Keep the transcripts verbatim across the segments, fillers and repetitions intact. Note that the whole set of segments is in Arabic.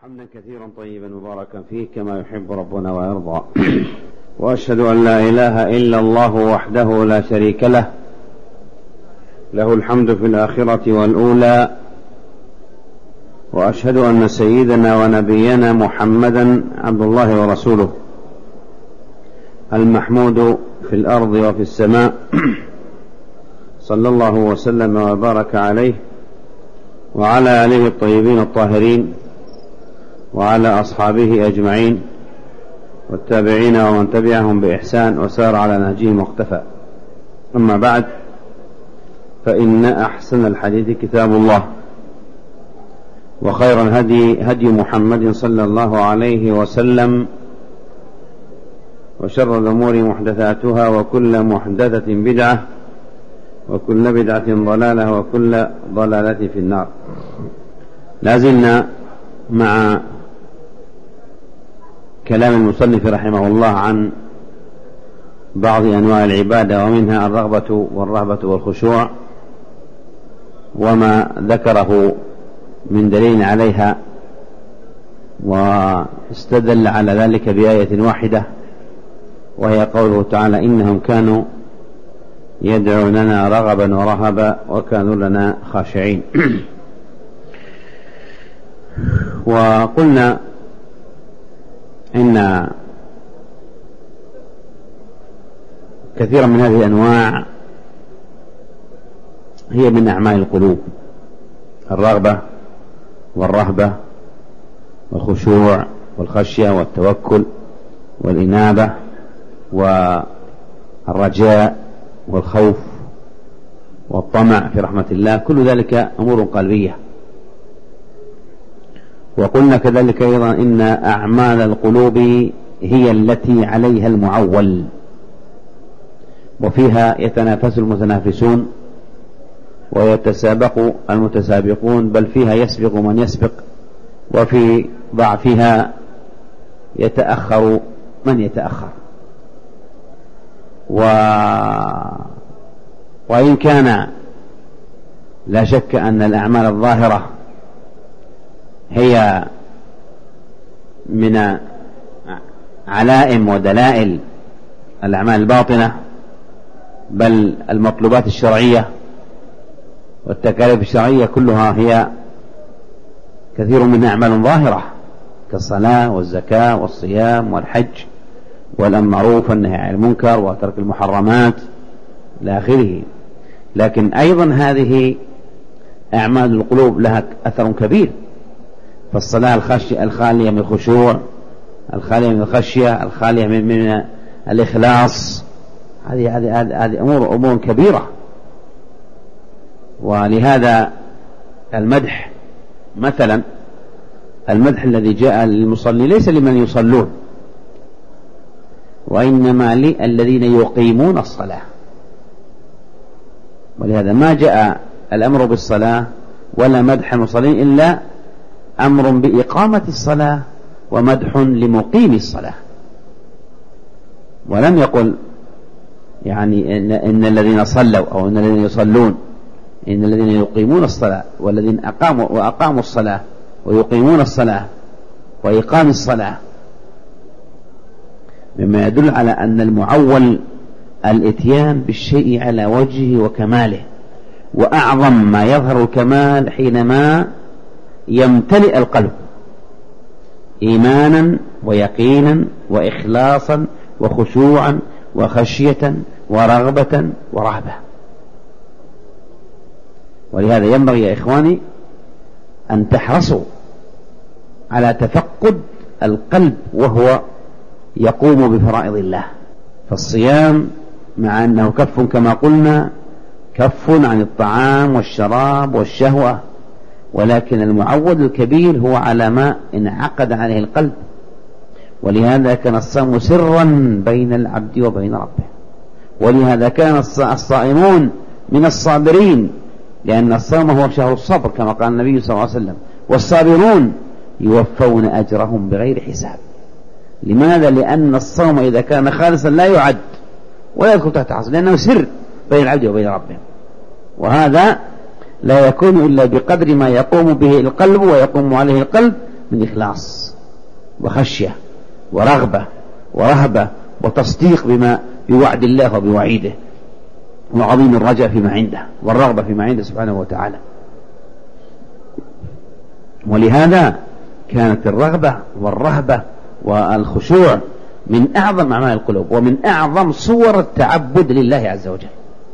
حمدا كثيرا طيبا مباركا فيه كما يحب ربنا ويرضى. وأشهد أن لا إله إلا الله وحده لا شريك له، له الحمد في الآخرة والأولى. وأشهد أن سيدنا ونبينا محمدا عبد الله ورسوله المحمود في الأرض وفي السماء، صلى الله وسلم وبارك عليه وعلى آله الطيبين الطاهرين وعلى أصحابه أجمعين والتابعين ومن تبعهم بإحسان وسار على نهجهم واقتفى. أما بعد، فإن أحسن الحديث كتاب الله، وخير الهدي هدي محمد صلى الله عليه وسلم، وشر الأمور محدثاتها، وكل محدثة بدعة، وكل بدعة ضلالة، وكل ضلالة في النار. لازلنا مع كلام المصنف رحمه الله عن بعض أنواع العبادة، ومنها الرغبة والرهبة والخشوع، وما ذكره من دليل عليها، واستدل على ذلك بآية واحدة، وهي قوله تعالى: إنهم كانوا يدعوننا رغبا ورهبا وكانوا لنا خاشعين. وقلنا إن كثيرا من هذه الأنواع هي من أعمال القلوب: الرغبة والرهبة والخشوع والخشية والتوكل والإنابة والرجاء والخوف والطمع في رحمة الله، كل ذلك أمور قلبية. وقلنا كذلك أيضا إن أعمال القلوب هي التي عليها المعول، وفيها يتنافس المتنافسون ويتسابق المتسابقون، بل فيها يسبق من يسبق، وفي ضعفها يتأخر من يتأخر. و... وإن كان لا شك أن الأعمال الظاهرة هي من علائم ودلائل الأعمال الباطنة، بل المطلوبات الشرعية والتكاليف الشرعية كلها هي كثير منها أعمال ظاهرة، كالصلاة والزكاة والصيام والحج والأمر بالمعروف والنهي عن المنكر وترك المحرمات إلى آخره. لكن أيضا هذه أعمال القلوب لها أثر كبير. فالصلاة الخشية الخالية من الخشوع، الخالية من الخشية، الخالية من, من الإخلاص، هذه هذه هذه أمور أمور كبيرة. ولهذا المدح مثلا، المدح الذي جاء للمصلي ليس لمن يصلون، وإنما للذين يقيمون الصلاة. ولهذا ما جاء الأمر بالصلاة ولا مدح المصلين إلا أمر بإقامة الصلاة ومدح لمقيم الصلاة. ولم يقل يعني إن, إن الذين صلوا أو إن الذين يصلون، إن الذين يقيمون الصلاة والذين أقاموا وأقاموا الصلاة ويقيمون الصلاة وإقام الصلاة، مما يدل على أن المعول الإتيان بالشيء على وجهه وكماله، وأعظم ما يظهر الكمال حينما يمتلئ القلب إيمانا ويقينا وإخلاصا وخشوعا وخشية ورغبة ورهبة. ولهذا ينبغي يا إخواني أن تحرصوا على تفقد القلب وهو يقوم بفرائض الله. فالصيام مع أنه كف كما قلنا، كف عن الطعام والشراب والشهوة، ولكن المعود الكبير هو على ما انعقد عليه القلب. ولهذا كان الصوم سرا بين العبد وبين ربه، ولهذا كان الصائمون من الصابرين، لأن الصوم هو شهر الصبر كما قال النبي صلى الله عليه وسلم: والصابرون يوفون أجرهم بغير حساب. لماذا؟ لأن الصوم إذا كان خالصا لا يعد ولا يدخل تحت حصر، لأنه سر بين العبد وبين ربه، وهذا لا يكون إلا بقدر ما يقوم به القلب ويقوم عليه القلب من إخلاص وخشية ورغبة ورهبة وتصديق بما بوعد الله وبوعيده، وعظيم الرجاء فيما عنده والرغبة فيما عنده سبحانه وتعالى. ولهذا كانت الرغبة والرهبة والخشوع من أعظم أعمال القلوب ومن أعظم صور التعبد لله عز وجل.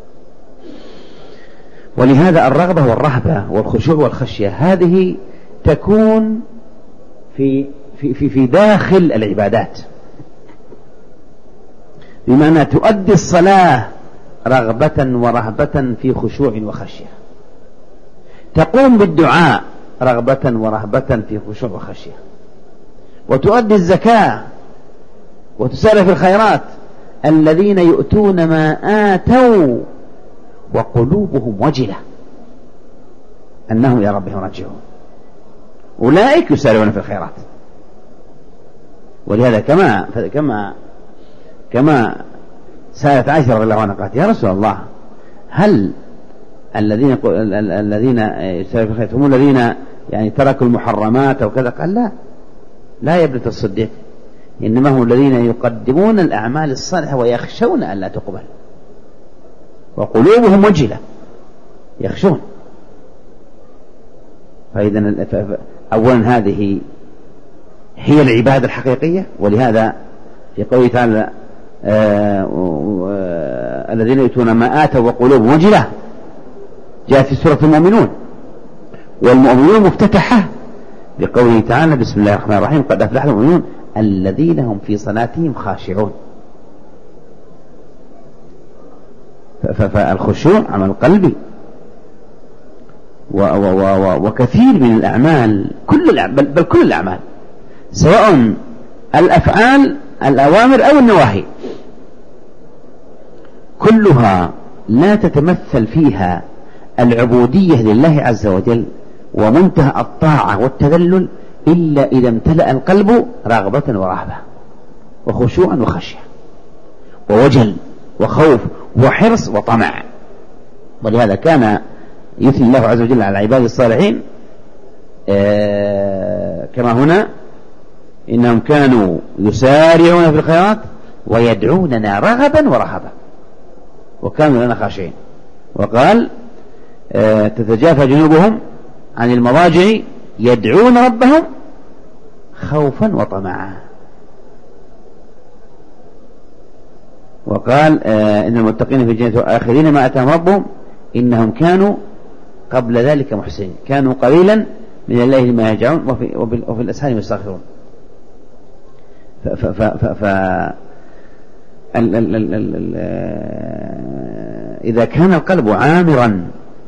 ولهذا الرغبة والرهبة والخشوع والخشية هذه تكون في في في, في داخل العبادات، بمعنى تؤدي الصلاة رغبة ورهبة في خشوع وخشية، تقوم بالدعاء رغبة ورهبة في خشوع وخشية، وتؤدي الزكاة وتسارع في الخيرات. الذين يؤتون ما آتوا وقلوبهم وجلة أنهم إلى ربهم راجعون، أولئك يسارعون في الخيرات. ولهذا كما كما كما سألت عائشة رضي الله عنها قالت: يا رسول الله، هل الذين الذين يسارعون في الخيرات هم الذين يعني تركوا المحرمات أو كذا؟ قال: لا لا يا ابنة الصديق، إنما هم الذين يقدمون الأعمال الصالحة ويخشون أن لا تقبل، وقلوبهم وجلة، يخشون. فإذا أولا هذه هي العبادة الحقيقية. ولهذا في قوله تعالى: آه آه الذين يؤتون ما آتوا وقلوبهم وجلة، جاء في سورة المؤمنون، والمؤمنون مفتتحة بقوله تعالى: بسم الله الرحمن الرحيم، قد أفلح المؤمنون الذين هم في صلاتهم خاشعون. فالخشوع عمل قلبي، وكثير من الأعمال، كل الأعمال بل كل الأعمال، سواء الأفعال الأوامر أو النواهي، كلها لا تتمثل فيها العبودية لله عز وجل ومنتهى الطاعة والتذلل إلا إذا امتلأ القلب رغبة ورهبة وخشوعا وخشية ووجل وخوف وحرص وطمع. ولهذا كان يثني الله عز وجل على عباد الصالحين آه كما هنا: إنهم كانوا يسارعون في الخيرات ويدعوننا رغبا ورهبا وكانوا لنا خاشعين. وقال: آه تتجافى جنوبهم عن المضاجع يدعون ربهم خوفا وطمعا. وقال: آه إن المتقين في الجنة آخرين ما أتاهم ربهم إنهم كانوا قبل ذلك محسنين، كانوا قليلا من الليل ما يهجعون وفي, وفي, وفي الأسحار يستغفرون. ف ف ف ف ف ال ال ال ال ال إذا كان القلب عامرا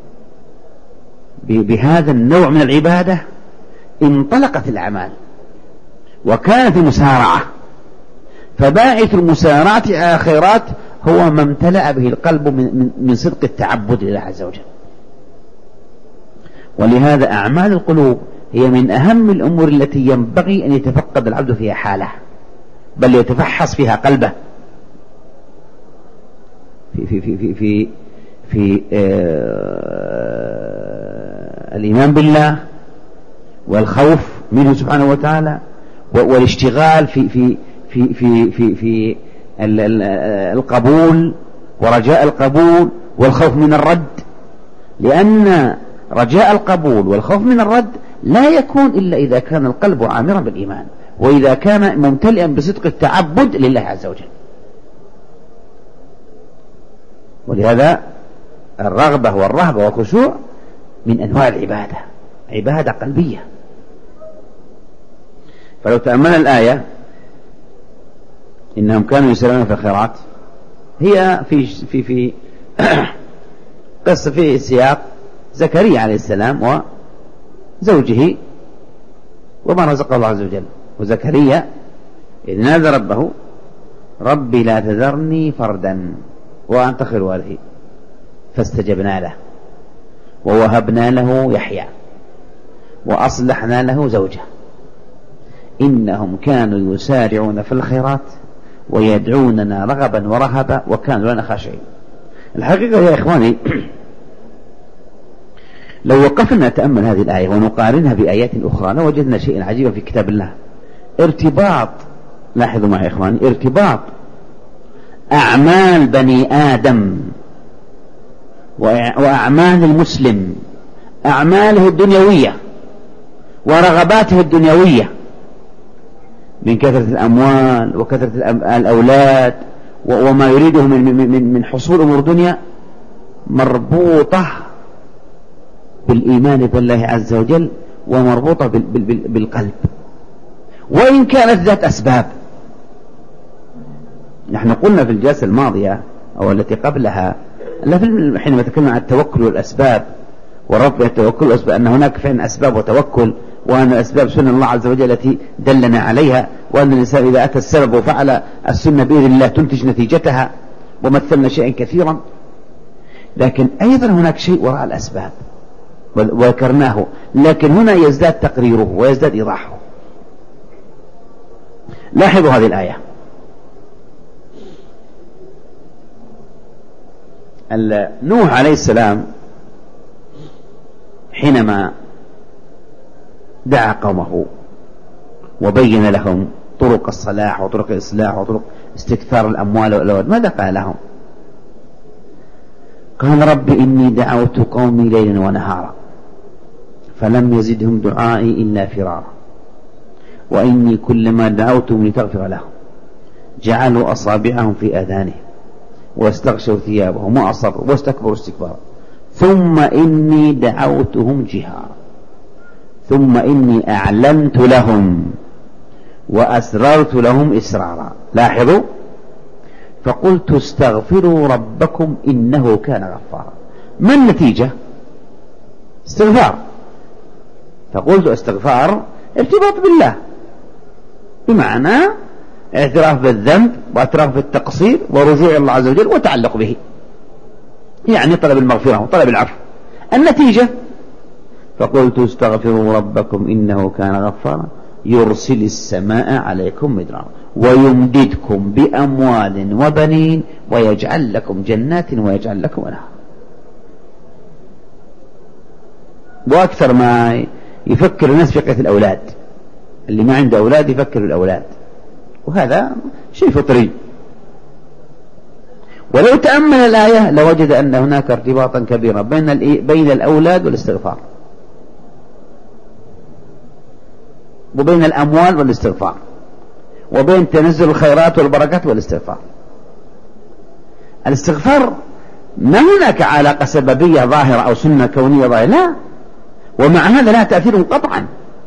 بهذا النوع من العبادة انطلقت الأعمال وكانت المسارعة. فباعث المسارعة على الخيرات هو ما امتلأ به القلب من, من صدق التعبد لله عز وجل. ولهذا أعمال القلوب هي من أهم الأمور التي ينبغي أن يتفقد العبد فيها حاله، بل يتفحص فيها قلبه في في في في في, في آه الإيمان بالله والخوف منه سبحانه وتعالى، والاشتغال في في في في في, في القبول ورجاء القبول والخوف من الرد، لأن رجاء القبول والخوف من الرد لا يكون إلا إذا كان القلب عامرا بالإيمان، وإذا كان ممتلئا بصدق التعبد لله عز وجل. ولهذا الرغبة والرهبة والخشوع من أنواع العبادة، عبادة قلبية. فلو تأمل الآية إنهم كانوا يسارعون في الخيرات، هي في في في قصة في سياق زكريا عليه السلام وزوجه وما رزقه الله عز وجل. وزكريا إذ نادى ربه: ربي لا تذرني فردا وأنت خير الوارثين، فاستجبنا له ووهبنا له يحيى وأصلحنا له زوجه إنهم كانوا يسارعون في الخيرات ويدعوننا رغبا ورهبا وكانوا لنا خاشعين. الحقيقة يا إخواني لو وقفنا نتأمل هذه الآية ونقارنها بآيات أخرى لوجدنا شيئا عجيبا في كتاب الله. ارتباط، لاحظوا معي يا إخواني، ارتباط أعمال بني آدم وأعمال المسلم، أعماله الدنيوية ورغباته الدنيوية من كثرة الأموال وكثرة الأولاد وما يريده من من حصول أمور الدنيا، مربوطة بالإيمان بالله عز وجل ومربوطة بالقلب، وإن كانت ذات أسباب. نحن قلنا في الجلسة الماضية أو التي قبلها حينما تكلمنا عن التوكل والأسباب وربط التوكل والأسباب أن هناك فعلا أسباب وتوكل، وأن الأسباب سنة الله عز وجل التي دلنا عليها، وأن الإنسان إذا أتى السبب وفعل السنة بإذن الله تنتج نتيجتها، ومثلنا شيئا كثيرا. لكن أيضا هناك شيء وراء الأسباب وذكرناه، لكن هنا يزداد تقريره ويزداد إيضاحه. لاحظوا هذه الآية، نوح عليه السلام حينما دعا قومه وبين لهم طرق الصلاح وطرق الإصلاح وطرق استكثار الأموال والأولاد، ماذا قال لهم؟ قال رب إني دعوت قومي ليلا ونهارا فلم يزدهم دعائي إلا فرارا وإني كلما دعوتهم لتغفر لهم جعلوا أصابعهم في آذانهم واستغشوا ثيابهم وأصروا واستكبروا استكبارا ثم إني دعوتهم جهارا ثم إني أعلنت لهم وأسررت لهم إسرارا. لاحظوا، فقلت استغفروا ربكم إنه كان غفارا. ما النتيجة؟ استغفار. فقلت استغفار ارتباط بالله، بمعنى اعتراف بالذنب واعتراف بالتقصير ورجوع إلى الله عز وجل وتعلق به، يعني طلب المغفرة وطلب العفو. النتيجة فقلت استغفروا ربكم إنه كان غفارا يرسل السماء عليكم مدرارا ويمددكم بأموال وبنين ويجعل لكم جنات ويجعل لكم أنهارا. وأكثر ما يفكر الناس في قضية الأولاد، اللي ما عنده أولاد يفكر بالأولاد، وهذا شيء فطري. ولو تأمل الآية لوجد أن هناك ارتباطا كبيرا بين بين الأولاد والاستغفار، وبين الأموال والاستغفار، وبين تنزل الخيرات والبركات والاستغفار. الاستغفار ما هناك علاقة سببية ظاهرة أو سنة كونية ظاهرة، لا، ومع هذا لا تأثير قطعا،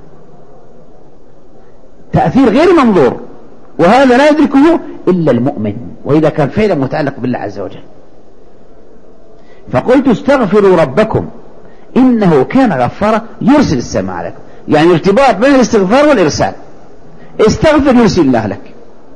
تأثير غير منظور، وهذا لا يدركه إلا المؤمن، وإذا كان فعلا متعلق بالله عز وجل. فقلت استغفروا ربكم إنه كان غفارا يرسل السماء عليكم، يعني ارتباط بين الاستغفار والإرسال. استغفر يرسل الله لك.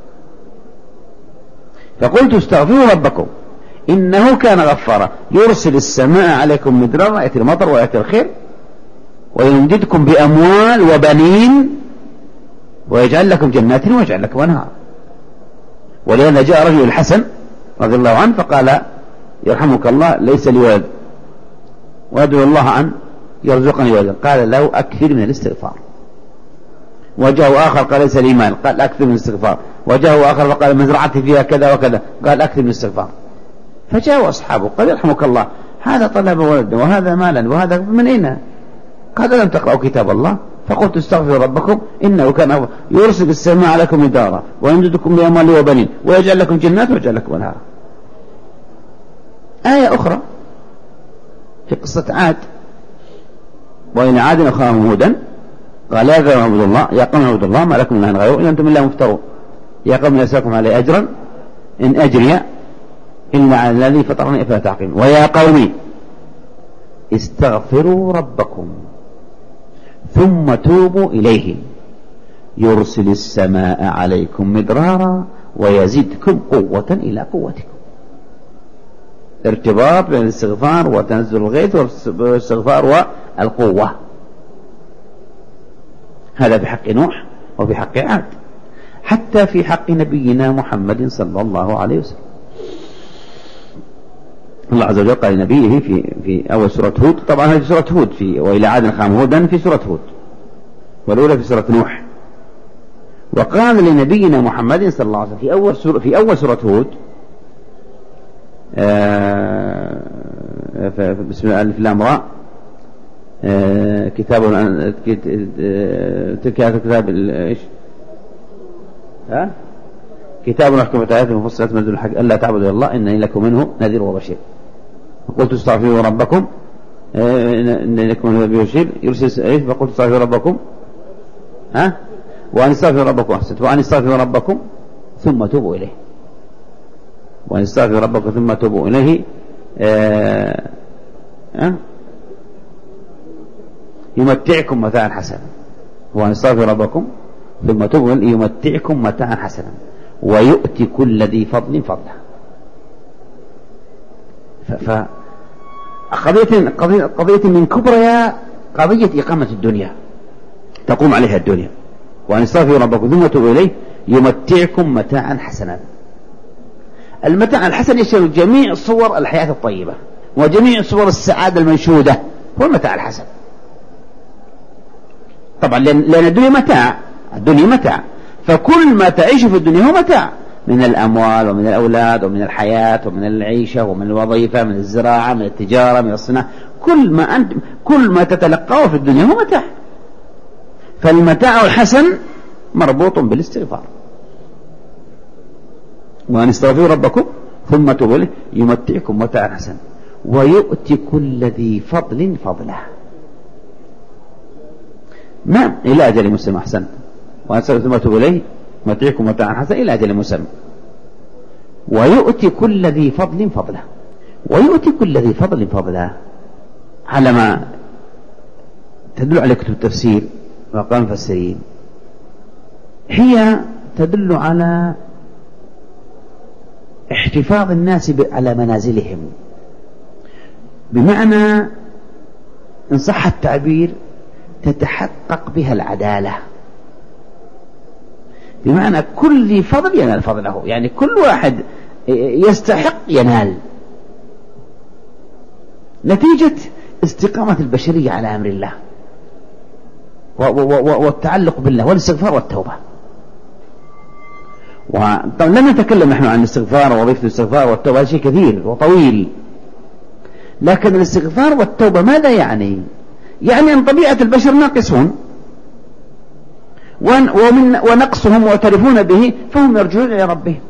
فقلت استغفروا ربكم إنه كان غفارا يرسل السماء عليكم مدرارا، يأتي المطر ويأتي الخير ويمددكم بأموال وبنين ويجعل لكم جنات ويجعل لكم أنهار. ولهذا جاء رجل الحسن رضي الله عنه فقال يرحمك الله ليس لي ولد وأدعو الله أن يرزقني ولدا، قال له أكثر من الاستغفار. وجاء آخر قال ليس لي مال، قال أكثر من الاستغفار. وجاء آخر فقال مزرعتي فيها كذا وكذا، قال أكثر من الاستغفار. فجاءوا أصحابه قال يرحمك الله هذا طلب ولدا وهذا مالا وهذا من أين؟ قال لم تقرأوا كتاب الله؟ فقلت استغفروا ربكم إنه كان يرسل السماء عليكم مدرارا ويمددكم بأموال وبنين ويجعل لكم جنات ويجعل لكم أنهارا. آية أخرى في قصة عاد، وإلى عاد أخاهم هودا قال يا قوم اعبدوا الله يا قوم اعبدوا الله ما لكم من إله غيره إن أنتم إلا مفترون يا قوم لا أسألكم عليه أجرا إن أجري إلا على الذي فطرني أفلا تعقلون ويا قوم استغفروا ربكم ثم توبوا إليه يرسل السماء عليكم مدرارا ويزدكم قوة إلى قوتكم. ارتباط بين الاستغفار وتنزل الغيث والاستغفار والقوة، هذا بحق نوح وبحق عاد، حتى في حق نبينا محمد صلى الله عليه وسلم. الله عز وجل قال لنبيه في في أول سورة هود، طبعا هذه سورة هود، في وإلى عاد أخاهم هودا في سورة هود، والأولى في سورة نوح. وقال لنبينا محمد صلى الله عليه وسلم في أول سورة في أول سورة هود آه بسم الله الف لام را آه كتاب كتاب ايش ها كتاب محكمة آياته مفصلات من الحق ألا تعبدوا إلا الله إنني لكم منه نذير وبشير. فقلت استغفروا ربكم إنني لكم منه نذير وبشير يرسل إيش فقلت استغفروا ربكم ها وأن استغفروا ربكم أحسنت وأن استغفروا ربكم ثم توبوا إليه وأن استغفروا ربكم ثم توبوا إليه آه أه؟ يمتعكم متاعا حسنا وأن استغفروا ربكم ثم توبوا إليه يمتعكم متاعا حسنا ويؤتي كل ذي فضل فضله. فقضية قضية, قضية من كبرى قضية إقامة الدنيا تقوم عليها الدنيا. وأن استغفروا ربكم ثم توبوا إليه يمتعكم متاعا حسنا. المتاع الحسن يشمل جميع صور الحياة الطيبة وجميع صور السعادة المنشودة، هو المتاع الحسن. طبعا لأن الدنيا متاع، الدنيا متاع، فكل ما تعيش في الدنيا هو متاع، من الأموال ومن الأولاد ومن الحياة ومن العيشة ومن الوظيفة من الزراعة من التجارة من الصناعة، كل ما أنت كل ما تتلقاه في الدنيا هو متاع. فالمتاع الحسن مربوط بالاستغفار. وأن استغفروا ربكم ثم توبوا إليه يمتعكم متاعا حسنا ويؤتي كل ذي فضل فضله. ما إلى أجل مسمى أحسنت. وأن استغفروا ثم توبوا إليه يمتعكم متاعا حسنا إلى أجل مسمى ويؤتي كل ذي فضل فضله. ويؤتي كل ذي فضل فضله على ما تدل على كتب التفسير وأقوال المفسرين، هي تدل على احتفاظ الناس على منازلهم، بمعنى إن صح التعبير تتحقق بها العدالة، بمعنى كل ذي فضل ينال فضله، يعني كل واحد يستحق ينال، نتيجة استقامة البشرية على أمر الله والتعلق بالله والاستغفار والتوبة. وطبعا لن نتكلم نحن عن الاستغفار ووظيفة الاستغفار والتوبة، هذا شيء كثير وطويل، لكن الاستغفار والتوبة ماذا يعني؟ يعني أن طبيعة البشر ناقصون ومن ونقصهم معترفون به، فهم يرجعون إلى ربهم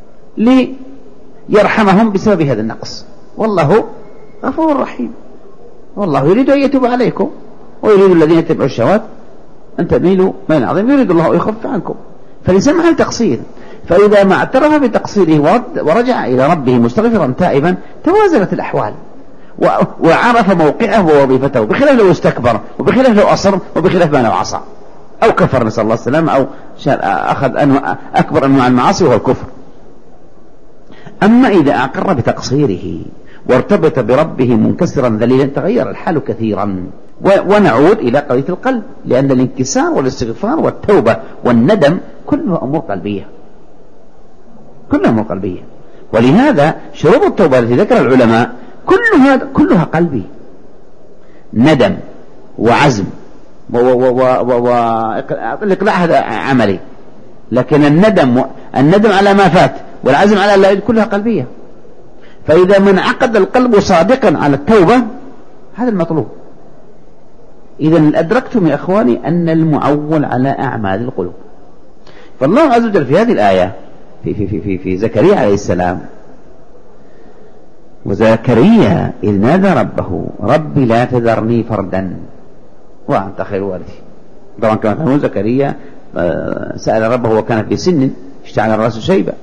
ليرحمهم بسبب هذا النقص، والله غفور رحيم، والله يريد أن يتوب عليكم ويريد الذين يتبعوا الشهوات أن تميلوا ميلا عظيما يريد الله يخفف عنكم. فالإنسان محل تقصير، فإذا ما اعترف بتقصيره ورجع إلى ربه مستغفرا تائبا توازنت الأحوال وعرف موقعه ووظيفته، بخلاف لو استكبر وبخلاف لو أصر وبخلاف ما لو عصى أو كفر نسأل الله السلامة أو أخذ أكبر أنواع المعاصي وهو الكفر. أما إذا أقر بتقصيره وارتبط بربه منكسرا ذليلا تغير الحال كثيرا. ونعود إلى قضية القلب، لأن الانكسار والاستغفار والتوبة والندم كلها أمور قلبية، كلها أمور قلبية. ولهذا شروط التوبة التي ذكر العلماء كلها كلها قلبي، ندم وعزم والإقلاع هذا عملي، لكن الندم الندم على ما فات والعزم على لا كلها قلبية. فإذا من عقد القلب صادقا على التوبة هذا المطلوب. إذن أدركتم يا أخواني أن المعول على أعمال القلوب. فالله عز وجل في هذه الآية في, في, في, في, في زكريا عليه السلام، وزكريا إذ نادى ربه ربي لا تذرني فردا وأنت خير وارثي. طبعا كما تعلمون زكريا سأل ربه وكان في سن اشتعل الرأس شيبا،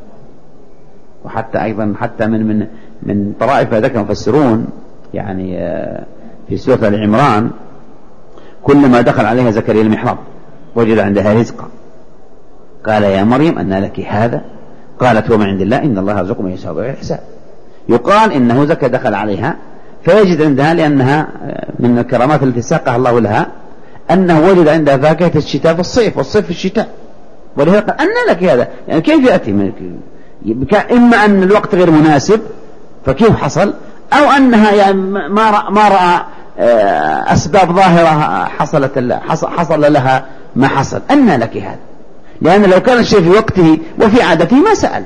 وحتى أيضا حتى من من من طرائف ذلك مفسرون يعني في سورة آل عمران كلما دخل عليها زكريا المحراب وجد عندها رزقا قال يا مريم أن لك هذا؟ قالت هو من عند الله إن الله يرزق من يشاء بغير حساب. يقال إنه زكى دخل عليها فيجد عندها، لأنها من الكرامات التي ساقها الله لها أنه وجد عندها فاكهة الشتاء في الصيف والصيف في الشتاء، ولهذا قال أن لك هذا؟ يعني كيف يأتي منك؟ إما أن الوقت غير مناسب فكيف حصل؟ أو أنها يعني ما رأى, ما رأى أسباب ظاهرة حصلت حصل لها ما حصل. أن لك هذا؟ لأن لو كان الشيء في وقته وفي عادته ما سأل،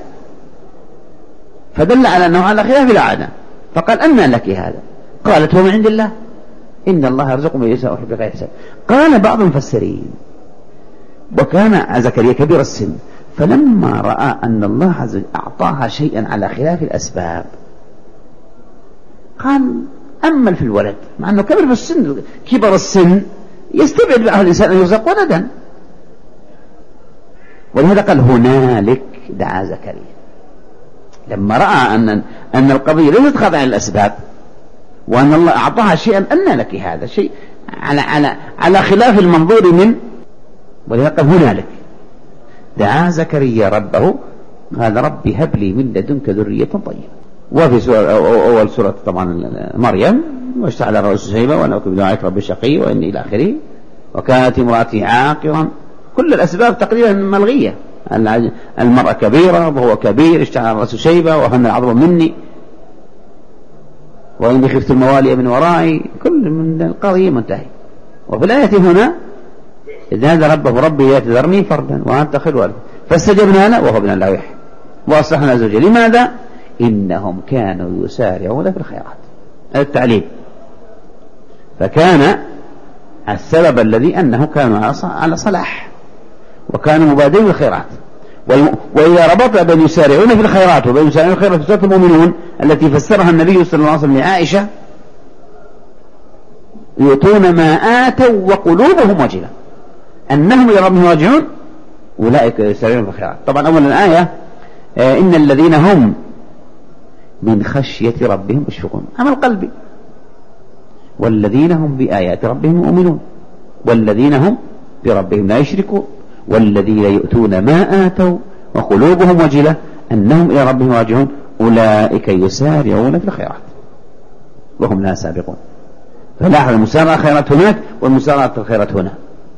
فدل على أنه على خلاف العادة، فقال أن لك هذا؟ قالت هو من عند الله، إن الله يرزق من يشاء بغير حساب. قال بعض المفسرين وكان زكريا كبير السن، فلما رأى أن الله عز وجل أعطاها شيئا على خلاف الأسباب قال أمل في الولد، مع أنه كبر في السن، كبر السن يستبعد بعض الإنسان أن يرزق ولدا، ولهذا قال هنالك دعا زكريا، لما رأى أن أن القضية ليست خاضعة للأسباب وأن الله أعطاها شيئا أن لك هذا شيء على على على خلاف المنظور من، ولهذا قال هنالك دعا زكريا ربه قال ربي هب لي من لدنك ذرية طيبة. وفي سورة أول سورة طبعا مريم واشتعل الرأس شيبة وأنا أكتب بدعائك ربي شقي وإني إلى آخره وكانت امرأتي عاقرا. كل الأسباب تقريبا ملغية، المرأة كبيرة وهو كبير، اشتعل الرأس شيبة وهن العظم مني وإني خفت الموالي من ورائي، كل من القضية منتهي. وفي الآية هنا إذ نادى ربه ربي لا تذرني فردا وأنت خير الوارثين فاستجبنا له وهو ابن الله وأصلحنا زوجه. لماذا؟ إنهم كانوا يسارعون في الخيرات. هذا التعليم. فكان السبب الذي أنه كانوا على صلاح وكانوا مبادرين بالخيرات. وإذا ربط بين يسارعون في الخيرات وبين يسارعون في الخيرات في سورة المؤمنون التي فسرها النبي صلى الله عليه وسلم لعائشة يؤتون ما آتوا وقلوبهم وجلة أنهم إلى ربهم راجعون أولئك يسارعون في الخيرات. طبعا أولا الآية إن الذين هم من خشية ربهم مشفقون، عمل قلبي، والذين هم بآيات ربهم مؤمنون، والذين هم بربهم لا يشركون، والذين يؤتون ما آتوا وقلوبهم وجلة أنهم إلى ربهم راجعون أولئك يسارعون في الخيرات وهم لا سابقون. فلاحظ المسارعة خيرات هناك والمسارعة الخيرات هنا.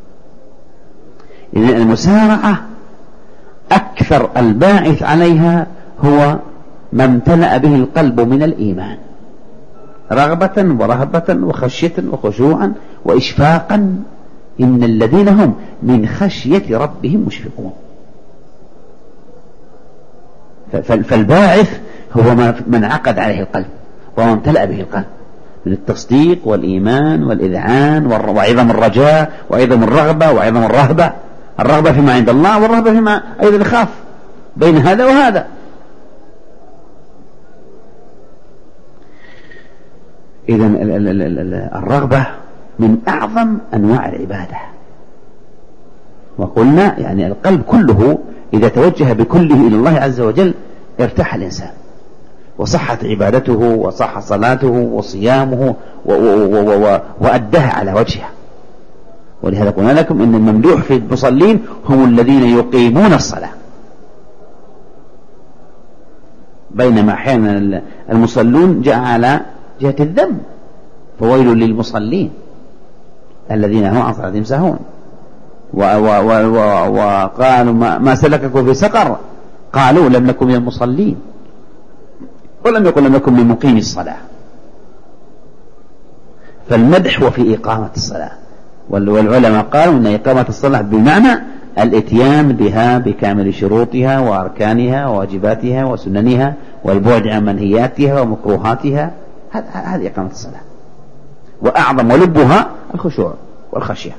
إذن المسارعة أكثر الباعث عليها هو ما امتلأ به القلب من الإيمان رغبة ورهبة وخشية وخشوعا وإشفاقا. إن الذين هم من خشية ربهم مشفقون. فالباعث هو ما انعقد عليه القلب وما امتلأ به القلب من التصديق والإيمان والإذعان وعظم الرجاء وعظم الرغبة وعظم الرهبة. الرغبة فيما عند الله والرهبة فيما أيضا يخاف، بين هذا وهذا. إذن الرغبة من أعظم أنواع العبادة. وقلنا يعني القلب كله إذا توجه بكله إلى الله عز وجل ارتاح الإنسان وصحت عبادته وصح صلاته وصيامه وأدها على وجهها. ولهذا قلنا لكم إن الممدوح في المصلين هم الذين يقيمون الصلاة، بينما أحيانا المصلون جاء على جهة الذم فويل للمصلين الذين هم عن صلاتهم ساهون. وقالوا ما سلككم في سقر قالوا لم نكن من المصلين ولم يقل لم نكن من مقيم الصلاة. فالمدح وفي إقامة الصلاة، والعلماء قالوا أن إقامة الصلاة بمعنى الاتيان بها بكامل شروطها وأركانها وواجباتها وسننها والبعد عن منهياتها ومكروهاتها. هذه إقامة الصلاة، وأعظم ولبها الخشوع والخشية.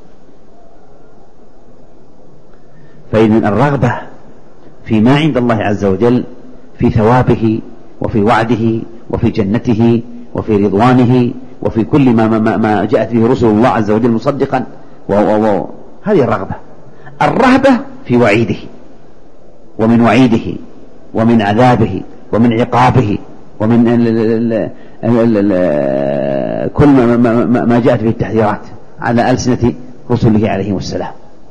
فإذن الرغبة فيما عند الله عز وجل في ثوابه وفي وعده وفي جنته وفي رضوانه وفي كل ما, ما, ما جاءت به رسل الله عز وجل مصدقا، هذه الرغبة. الرهبة في وعيده ومن وعيده ومن عذابه ومن عقابه ومن ال ال ال ال كل ما, ما, ما جاءت به التحذيرات على ألسنة رسله عليهم السلام.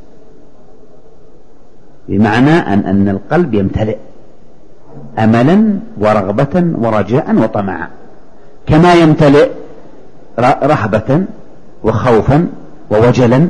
بمعنى أن, أن القلب يمتلئ أملا ورغبة ورجاء وطمعا، كما يمتلئ رهبة وخوفا ووجلا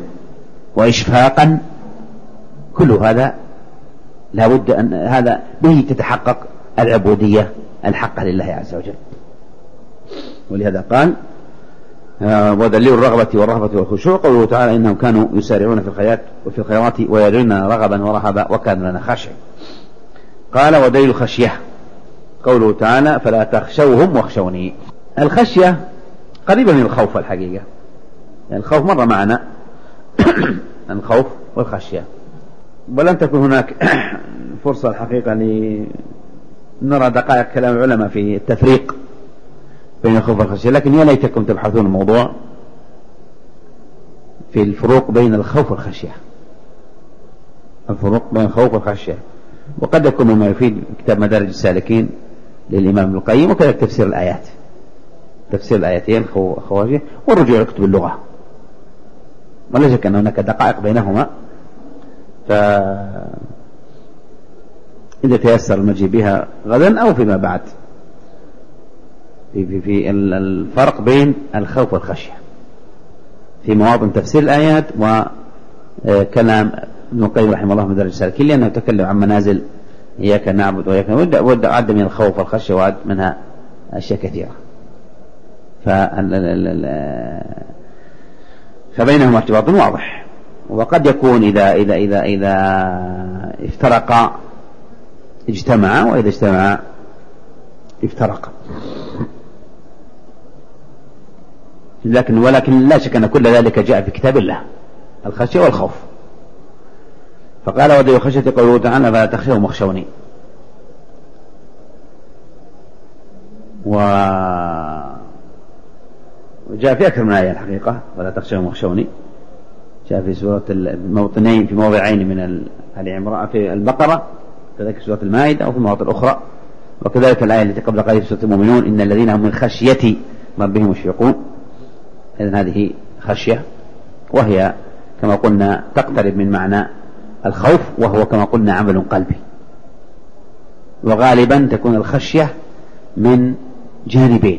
وإشفاقا. كل هذا لا بد أن هذا به تتحقق العبودية الحقة لله عز وجل. ولهذا قال ودليل الرغبة والرهبة والخشوع قوله تعالى إنهم كانوا يسارعون في الخيرات وفي الخيرات ويدعوننا رغبا ورهبا وكانوا لنا خاشعين. قال ودليل الخشية قوله تعالى فلا تخشوهم واخشوني. الخشية قريبة من الخوف الحقيقة، يعني الخوف مر معنا الخوف والخشية، ولن تكون هناك فرصة الحقيقة لنرى دقائق كلام العلماء في التفريق بين الخوف والخشية، لكن يا ليتكم تبحثون الموضوع في الفروق بين الخوف والخشية، الفروق بين الخوف والخشية. وقد يكون مما يفيد كتاب مدارج السالكين للإمام ابن القيم، وكذلك تفسير الآيات، تفسير الآيتين خواشية، والرجوع لكتب اللغة، ولا شك أن هناك دقائق بينهما، فإذا تيسر المجيء بها غدا أو فيما بعد في, في, في الفرق بين الخوف والخشية في مواطن تفسير الآيات وكلام ابن القيم رحمه الله مدارج السالكين، لأنه يتكلم عن منازل إياك نعبد وإياك نستعين، وعد من الخوف والخشية وعد منها أشياء كثيرة. فبينهما ارتباط واضح. وقد يكون إذا إذا إذا إذا افترقا اجتمعا، وإذا اجتمعا افترقا. لكن ولكن لا شك أن كل ذلك جاء في كتاب الله، الخشية والخوف. فقال ودليل الخشية قوله تعالى فلا تخشوهم واخشوني. وجاء في أكثر من آية الحقيقة ولا تخشوهم واخشوني، جاء في سورة الموطنين في موضعين من آل عمران في البقرة، كذلك سورة المائدة، وفي مواطن أخرى، وكذلك الآية التي قبل قليل في سورة المؤمنون إن الذين هم من خشية ربهم مشفقون. إذن هذه خشية، وهي كما قلنا تقترب من معنى الخوف، وهو كما قلنا عمل قلبي، وغالبا تكون الخشية من جانبين: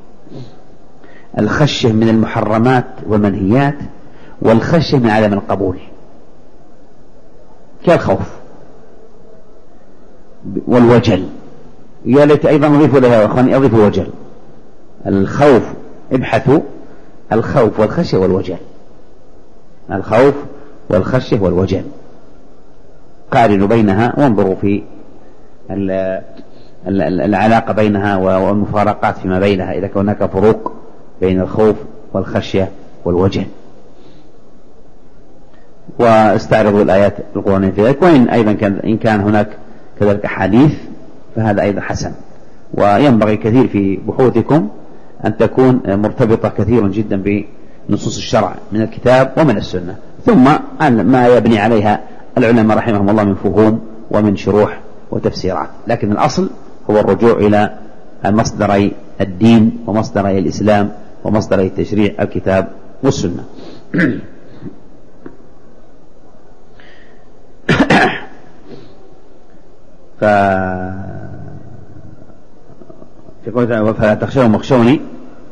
الخشية من المحرمات والمنهيات، والخشية من عدم القبول كالخوف والوجل. يا ليت أيضا أضيفوا لها وأخواني أضيفوا الوجل. الخوف ابحثوا الخوف والخشية والوجل، الخوف والخشية والوجل، قارنوا بينها وانظروا في العلاقة بينها والمفارقات فيما بينها إذا كان هناك فروق بين الخوف والخشية والوجل. واستعرضوا الآيات القرآنية في ذلك، وإن أيضا كان إن كان هناك كذلك أحاديث فهذا أيضا حسن. وينبغي كثير في بحوثكم أن تكون مرتبطة كثيرا جدا بنصوص الشرع من الكتاب ومن السنة، ثم ما يبني عليها العلماء رحمهم الله من فهوم ومن شروح وتفسيرات. لكن الأصل هو الرجوع إلى مصدري الدين ومصدري الإسلام ومصدري التشريع الكتاب والسنة. ف في قوله فلا تخشوهم واخشوني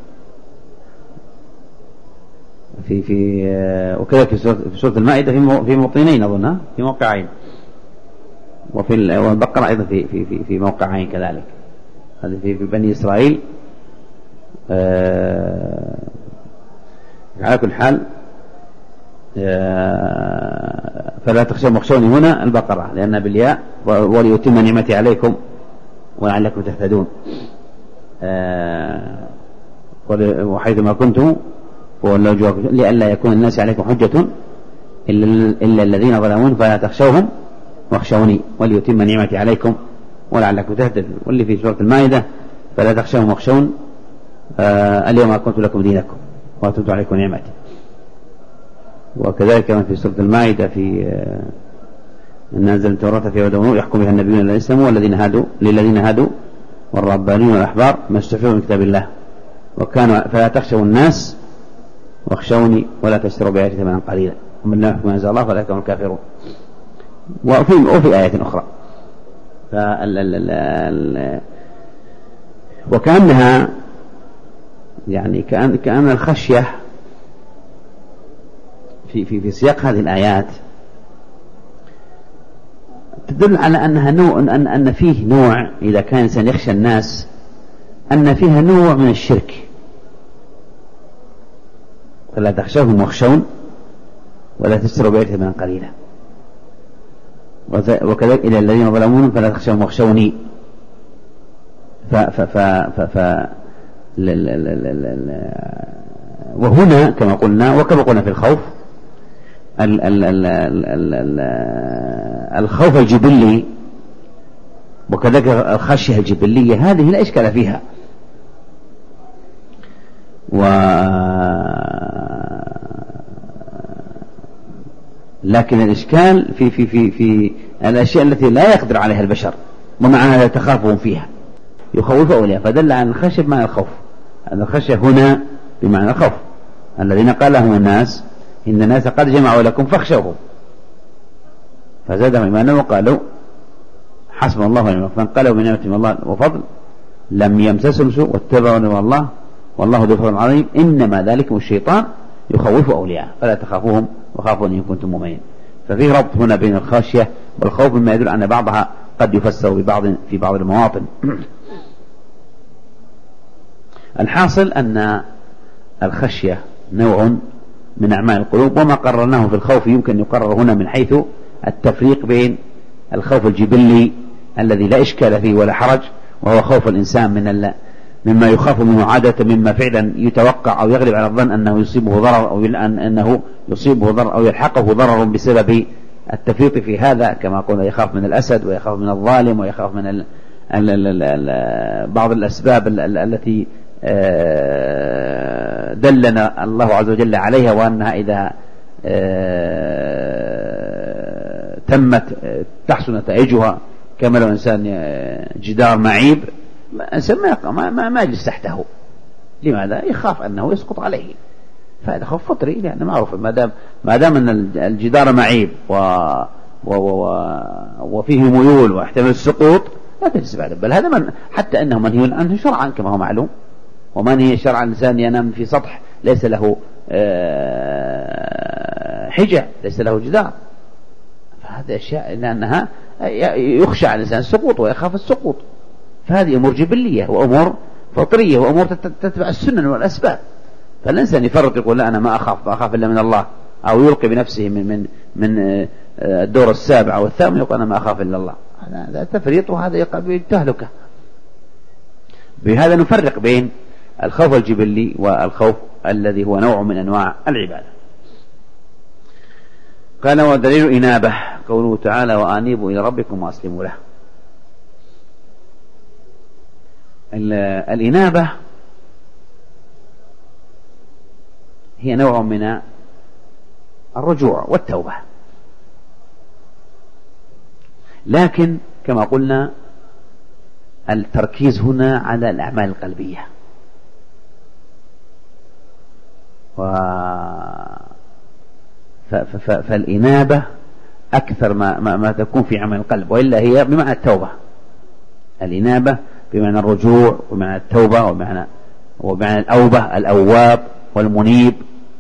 في في وكذلك في سورة المائدة في موطنين أظنها في موقعين، وفي البقرة أيضا في في في في موقعين كذلك. هذه في بني إسرائيل. على كل حال فلا تخشوهم واخشوني هنا البقرة لأنها بالياء، وليتم نعمتي عليكم ولعلكم تهتدون. وحيثما كنتم لئلا يكون الناس عليكم حجة إلا الذين ظلمون فلا تخشوهم واخشوني وليتم نعمتي عليكم ولعلكم تهتدون. واللي في سورة المائدة فلا تخشوهم واخشون اليوم أكملت لكم دينكم وأتممت عليكم نعمتي. وكذلك في سورة المائدة في نازل التوراة في هدى ونور يحكم بها النبيون الذين اسلموا والذين هادوا للذين هادوا والربانيون والأحبار ما استحفظوا من كتاب الله وكانوا فلا تخشوا الناس واخشوني ولا تشتروا بآياتي ثمنا قليلا ومن لا يحكم أنزل الله فلا يكونوا الكافرون. وفي وفي آيات أخرى. فال ال ال وكأنها يعني كأن كأن الخشية في في في سياق هذه الآيات تدل على أنها نوع أن أن فيه نوع، إذا كان الإنسان يخشى الناس، أن فيها نوع من الشرك. فلا تخشوهم واخشون ولا تشتروا بآياتي ثمنا قليلا، وكذلك إلى الذين ظلموا فلا تخشوهم واخشوني. ف ف ف ف ف وهنا كما قلنا وكما قلنا في الخوف، ال ال ال ال ال ال الخوف الجبلي وكذلك الخشية الجبلية هذه لا إشكال فيها، و لكن الإشكال في في في في الأشياء التي لا يقدر عليها البشر ومع هذا تخافهم فيها، يخوف أولياء، فدل عن الخشية بمعنى الخوف. أن الخشية هنا بمعنى الخوف. الذين قال لهم الناس إن الناس قد جمعوا لكم فاخشوهم فزادهم إيمانا وقالوا حسبنا الله ونعم الوكيل، فانقلبوا من نعمة من الله وفضل لم يمسسهم سوء واتبعوا رضوان الله والله ذو فضل عظيم إنما ذلكم الشيطان يخوف أولياء فلا تخافوهم وخافوا إن كنتم مؤمنين. ففيه ربط هنا بين الخشية والخوف مما يدل أن بعضها قد يفسر ببعض في بعض المواطن. الحاصل أن الخشية نوع من أعمال القلوب، وما قررناه في الخوف يمكن يقرر هنا من حيث التفريق بين الخوف الجبلي الذي لا إشكال فيه ولا حرج، وهو خوف الإنسان من مما يخاف منه عادة، مما فعلا يتوقع أو يغلب على الظن أنه يصيبه ضرر أو أنه يصيبه ضرر أو يلحقه ضرر بسبب التفريط في هذا، كما قلنا يخاف من الأسد ويخاف من الظالم ويخاف من ال ال ال ال بعض الأسباب التي دلنا الله عز وجل عليها، وأنها إذا تمت تحسن نتائجها، كما لو إنسان جدار معيب إنسان ما ما ما يجلس تحته، لماذا؟ يخاف أنه يسقط عليه، فهذا خوف فطري، لأنه معروف ما دام ما دام أن الجدار معيب و و و وفيه ميول واحتمال السقوط لا تجلس بعد. بل هذا من حتى أنه منهي عنه شرعا كما هو معلوم، ومنهي شرعا الإنسان ينام في سطح ليس له حجة ليس له جدار، فهذه أشياء لأنها يخشى على الإنسان السقوط ويخاف السقوط، فهذه أمور جبلية وأمور فطرية وأمور تتبع السنن والأسباب. فالإنسان يفرط يقول لا أنا ما أخاف ما أخاف إلا من الله، أو يلقي بنفسه من من من الدور السابع أو الثامن يقول أنا ما أخاف إلا الله، هذا تفريط وهذا يقابل تهلكة. بهذا نفرق بين الخوف الجبلي والخوف الذي هو نوع من أنواع العبادة. قال ودليل إنابة قوله تعالى وأنيبوا إلى ربكم وأسلموا له. الإنابة هي نوع من الرجوع والتوبة، لكن كما قلنا التركيز هنا على الأعمال القلبية، و فالإنابة أكثر ما, ما, ما تكون في عمل القلب، وإلا هي بمعنى التوبة. الإنابة بمعنى الرجوع وبمعنى التوبة وبمعنى, وبمعنى الأوبة الأواب والمنيب،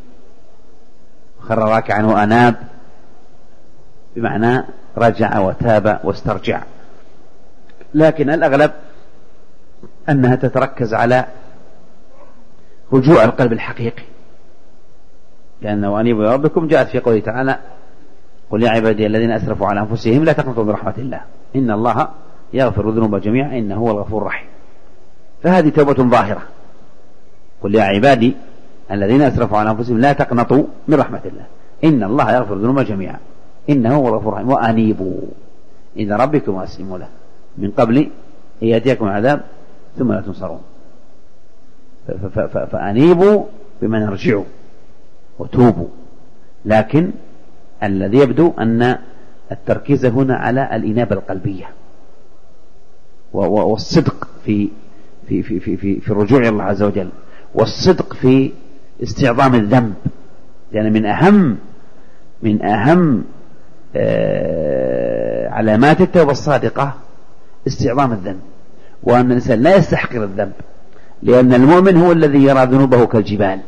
خر راكعا وأناب بمعنى رجع وتاب واسترجع. لكن الأغلب أنها تتركز على رجوع القلب الحقيقي، لأن وأنيبوا إلى ربكم جاءت في قوله تعالى قل يا عبادي الذين أسرفوا على أنفسهم لا تقنطوا من رحمة الله إن الله يغفر الذنوب جميعا إنه هو الغفور الرحيم. فهذه توبة ظاهرة، قل يا عبادي الذين أسرفوا على أنفسهم لا تقنطوا من رحمة الله إن الله يغفر الذنوب جميعا إنه هو الغفور الرحيم وأنيبوا إلى ربكم وأسلموا له من قبل أن يأتيكم عذاب ثم لا تنصرون. فأنيبوا بمن ارجعوا وتوبوا، لكن الذي يبدو أن التركيز هنا على الإنابة القلبية والصدق في في في في في, في الرجوع إلى الله عز وجل، والصدق في استعظام الذنب، لأن يعني من أهم من أهم علامات التوبة الصادقة استعظام الذنب، وأن الإنسان لا يستحقر الذنب، لأن المؤمن هو الذي يرى ذنوبه كالجبال،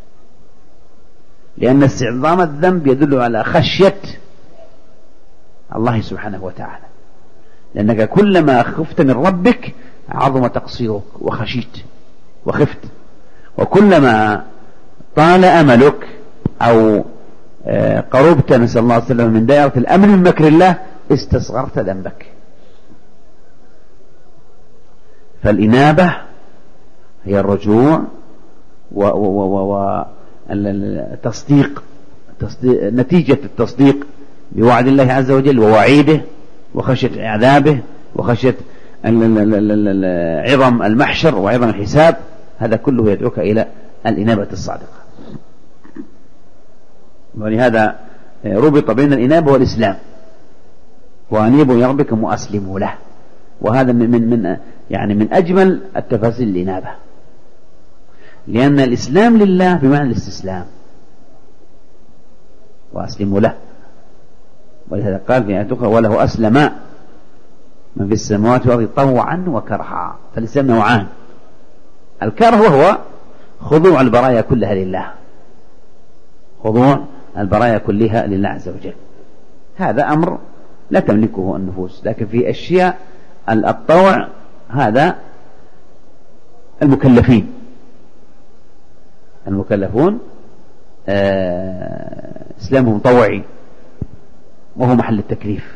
لأن استعظام الذنب يدل على خشية الله سبحانه وتعالى، لأنك كلما خفت من ربك عظم تقصيرك وخشيت وخفت، وكلما طال أملك أو قربت نسأل الله عليه وسلم من دائرة الأمن من مكر الله استصغرت ذنبك. فالإنابة هي الرجوع والتصديق، نتيجة التصديق بوعد الله عز وجل ووعيده وخشية عذابه وخشية عظم المحشر وعظم الحساب، هذا كله يدعوك إلى الإنابة الصادقة. ولهذا ربط بين الإنابة والإسلام، وأنيبوا إلى ربكم وأسلموا له، وهذا من من يعني من أجمل التفاصيل الإنابة، لأن الإسلام لله بمعنى الاستسلام، وأسلموا له. ولهذا قال في آية أخرى وله أسلم من في السماوات والأرض طوعا وكرها. فالإسلام نوعان: الكره وهو خضوع البرايا كلها لله، خضوع البرايا كلها لله عز وجل، هذا أمر لا تملكه النفوس. لكن في أشياء الطوع هذا المكلفين المكلفون إسلامهم طوعي وهو محل التكليف.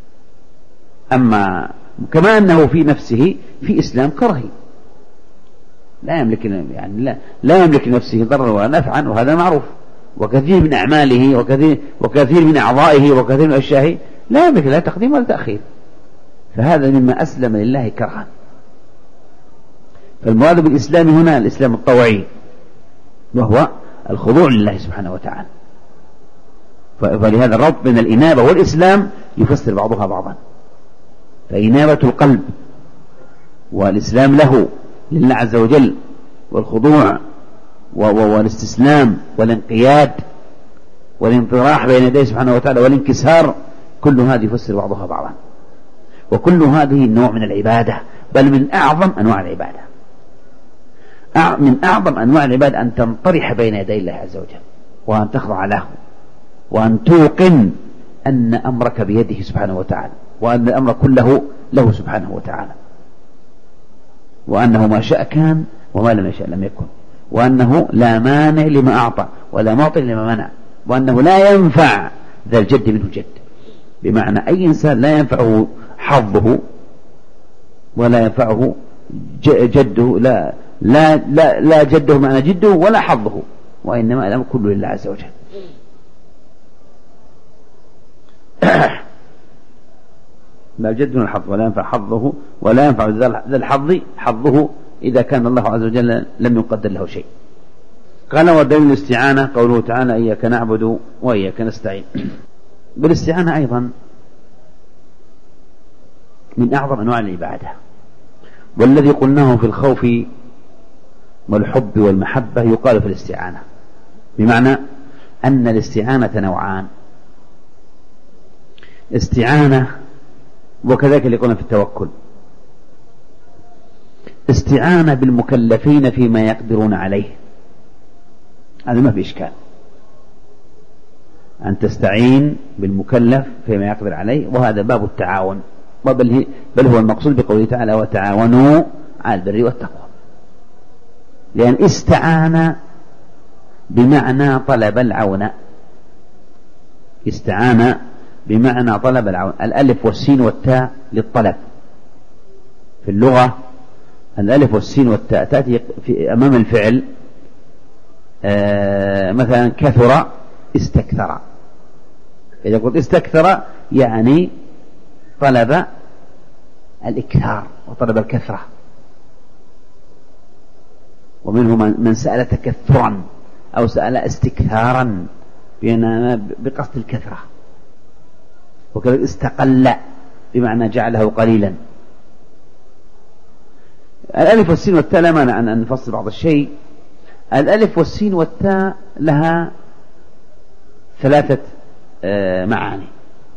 أما كما أنه في نفسه في إسلام كرهي، لا يملك يعني لا, لا يملك لنفسه ضرا ولا نفعا، وهذا معروف. وكثير من أعماله وكثير, وكثير من أعضائه وكثير من أشيائه لا يملك لا تقديم ولا تأخير، فهذا مما أسلم لله كرها. فالمراد بالإسلام هنا الإسلام الطوعي، وهو الخضوع لله سبحانه وتعالى. فلهذا الربط بين الإنابة والإسلام يفسر بعضها بعضا. فإنابة القلب والإسلام له لله عز وجل والخضوع والاستسلام والانقياد والانطراح بين يديه سبحانه وتعالى والانكسار، كل هذه يفسر بعضها بعضا، وكل هذه نوع من العبادة، بل من أعظم أنواع العبادة. من أعظم أنواع العبادة أن تنطرح بين يدي الله عز وجل، وأن تخضع له، وأن توقن أن أمرك بيده سبحانه وتعالى، وأن الأمر كله له سبحانه وتعالى، وأنه ما شاء كان وما لم يشاء لم يكن، وأنه لا مانع لما أعطى ولا معطي لما منع، وأنه لا ينفع ذا الجد منه جد، بمعنى أي إنسان لا ينفعه حظه ولا ينفعه جده، لا لا لا, لا جده معنى جده ولا حظه، وإنما الأمر كله لله عز وجل. لا جد من الحظ ولا ينفع حظه ولا ينفع ذا الحظ حظه إذا كان الله عز وجل لم يقدر له شيء. قال ودليل الاستعانة قوله تعالى إياك نعبد وإياك نستعين. بالاستعانة أيضا من أعظم أنواع العبادة، والذي قلناه في الخوف والحب والمحبة يقال في الاستعانة، بمعنى أن الاستعانة نوعان: استعانة وكذلك اللي قلنا في التوكل، استعانة بالمكلفين فيما يقدرون عليه، هذا ما في إشكال أن تستعين بالمكلف فيما يقدر عليه، وهذا باب التعاون، بل هو المقصود بقوله تعالى وتعاونوا على البر والتقوى، لأن استعان بمعنى طلب العون، استعان بمعنى طلب العون. الألف والسين والتاء للطلب في اللغة، الألف والسين والتاء تأتي في أمام الفعل، آه مثلا كثر استكثر، إذا قلت استكثر يعني طلب الإكثار وطلب الكثرة، ومنهم من سأل تكثرا أو سأل استكثارا بقصد الكثرة، وكذلك استقل بمعنى جعله قليلا. الألف والسين والتاء لا مانع أن نفصل بعض الشيء. الألف والسين والتاء لها ثلاثة معاني: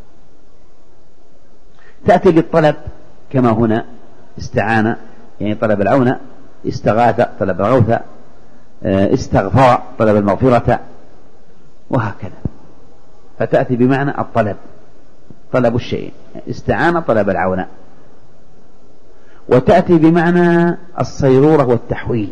تأتي للطلب كما هنا استعان يعني طلب العون، استغاث طلب الغوث، استغفر طلب المغفرة، وهكذا، فتأتي بمعنى الطلب، طلب الشيء، استعان طلب العون. وتأتي بمعنى الصيرورة والتحويل،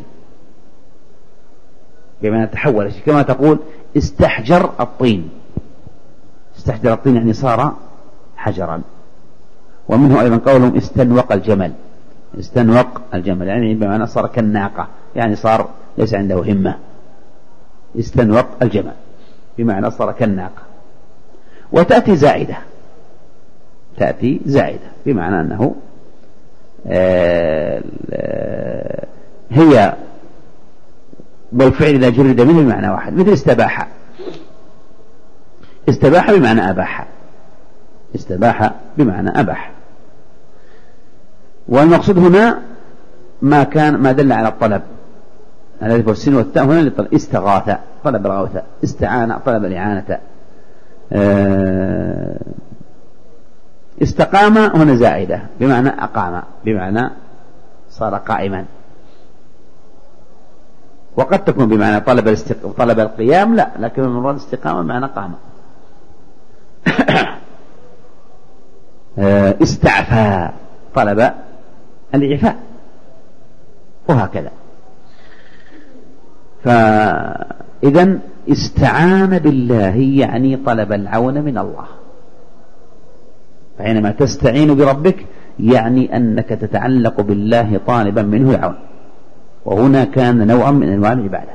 بمعنى تحول، كما تقول استحجر الطين. استحجر الطين يعني صار حجرا. ومنه أيضا قولهم استنوق الجمل. استنوق الجمل يعني بمعنى صار كالناقة، يعني صار ليس عنده همة. استنوق الجمل بمعنى صار كالناقة. وتأتي زائدة، تأتي زائدة بمعنى أنه آه آه هي والفعل إذا جرد منه بمعنى واحد، مثل استباح. استباح بمعنى أباح، استباح بمعنى أباح. والمقصود هنا ما كان ما دل على الطلب، الذي والسين والتاء هنا للطلب. استغاث طلب الغوث، استعان طلب الإعانة. استقام هنا زائدة بمعنى أقام، بمعنى صار قائما. وقد تكون بمعنى طلب الاستق... طلب القيام، لا، لكن المراد الاستقامة بمعنى قام. استعفى طلب الإعفاء، وهكذا. فإذن استعان بالله يعني طلب العون من الله. فحينما تستعين بربك يعني أنك تتعلق بالله طالبا منه العون، وهنا كان نوعا من أنواع العبادة.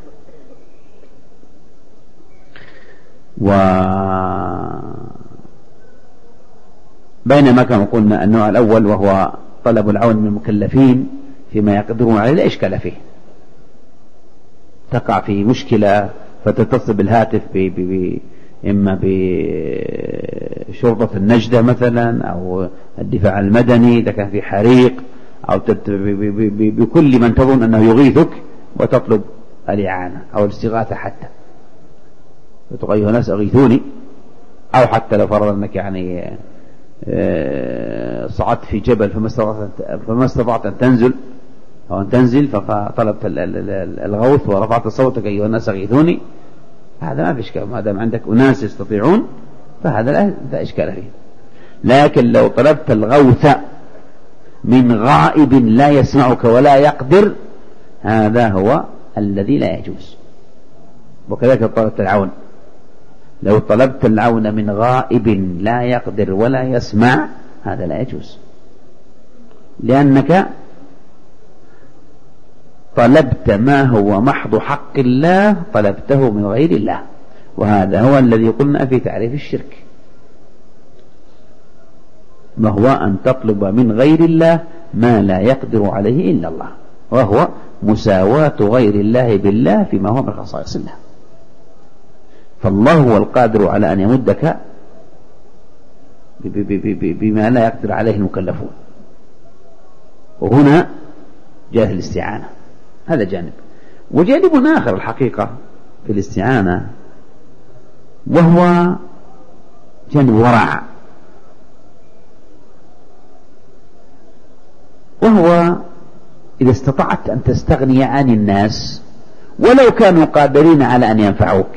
وبينما كما قلنا النوع الأول وهو طلب العون من المكلفين فيما يقدرون عليه لا إشكال فيه، تقع في مشكلة فتتصل بالهاتف ب ب ب إما بشرطة النجدة مثلا أو الدفاع المدني إذا كان في حريق، أو بكل من تظن أنه يغيثك وتطلب الإعانة أو الاستغاثة، حتى وتقول أيها الناس أغيثوني. أو حتى لو فرض أنك يعني صعدت في جبل فما استطعت فما استطعت أن تنزل أو أن تنزل فطلبت الغوث ورفعت صوتك أيها الناس أغيثوني، هذا ما في إشكال ما دام عندك أناس يستطيعون، فهذا لا إشكال فيه. لكن لو طلبت الغوث من غائب لا يسمعك ولا يقدر، هذا هو الذي لا يجوز. وكذلك طلبت العون، لو طلبت العون من غائب لا يقدر ولا يسمع، هذا لا يجوز، لأنك طلبت ما هو محض حق الله، طلبته من غير الله، وهذا هو الذي قلنا في تعريف الشرك، وهو أن تطلب من غير الله ما لا يقدر عليه إلا الله، وهو مساواة غير الله بالله فيما هو من خصائص الله. فالله هو القادر على أن يمدك بما لا يقدر عليه المكلفون. وهنا جاءت الاستعانة، هذا جانب. وجانب آخر الحقيقة في الاستعانة وهو جانب ورع، وهو إذا استطعت أن تستغني عن الناس ولو كانوا قادرين على أن ينفعوك،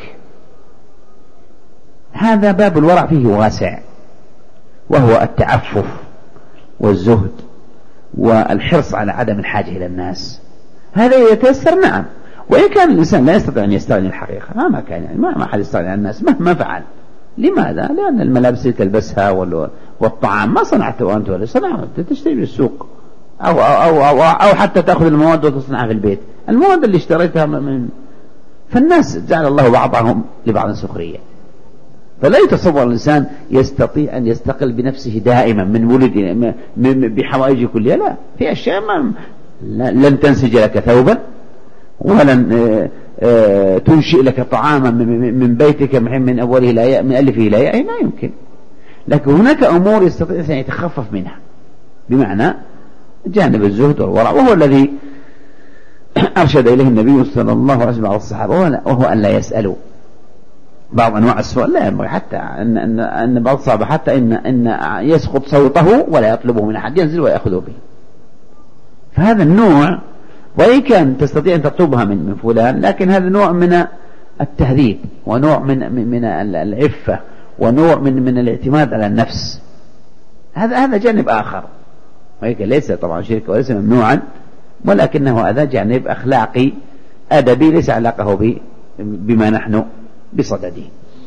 هذا باب الورع فيه واسع، وهو التعفف والزهد والحرص على عدم الحاجة إلى الناس. هذا يتيسر نعم، وإن كان الإنسان لا يستطيع أن يستغني الحقيقة، ما كان يعني ما ما حد يستغني عن الناس مهما فعل. لماذا؟ لأن الملابس اللي تلبسها والطعام ما صنعته أنت ولا صنعته، تشتري بالسوق أو أو أو أو حتى تأخذ المواد وتصنعها في البيت، المواد اللي اشتريتها من. فالناس جعل الله بعضهم لبعض سخرية، فلا يتصور الإنسان يستطيع أن يستقل بنفسه دائما من ولد بحوائجه كلها. لا، في أشياء ما لن تنسج لك ثوبا ولن تنشئ لك طعاما من بيتك من أوله لا من ألفه لا يأي، ما يمكن. لكن هناك أمور يستطيع أن يتخفف منها، بمعنى جانب الزهد والورع، وهو الذي أرشد إليه النبي صلى الله عليه وسلم بعض الصحابة، وهو أن لا يسألوا بعض أنواع السؤال. لا ينبغي حتى أن أن أن بعض الصحابة حتى إن أن يسقط صوته ولا يطلبه من أحد، ينزل ويأخذه به. فهذا النوع وإن كان تستطيع أن تطلبها من من فلان، لكن هذا نوع من التهذيب، ونوع من من العفة، ونوع من من الاعتماد على النفس. هذا هذا جانب آخر، وهيك ليس طبعا شرك وليس ممنوعا، ولكنه هذا جانب أخلاقي أدبي ليس علاقه بما نحن بصدده.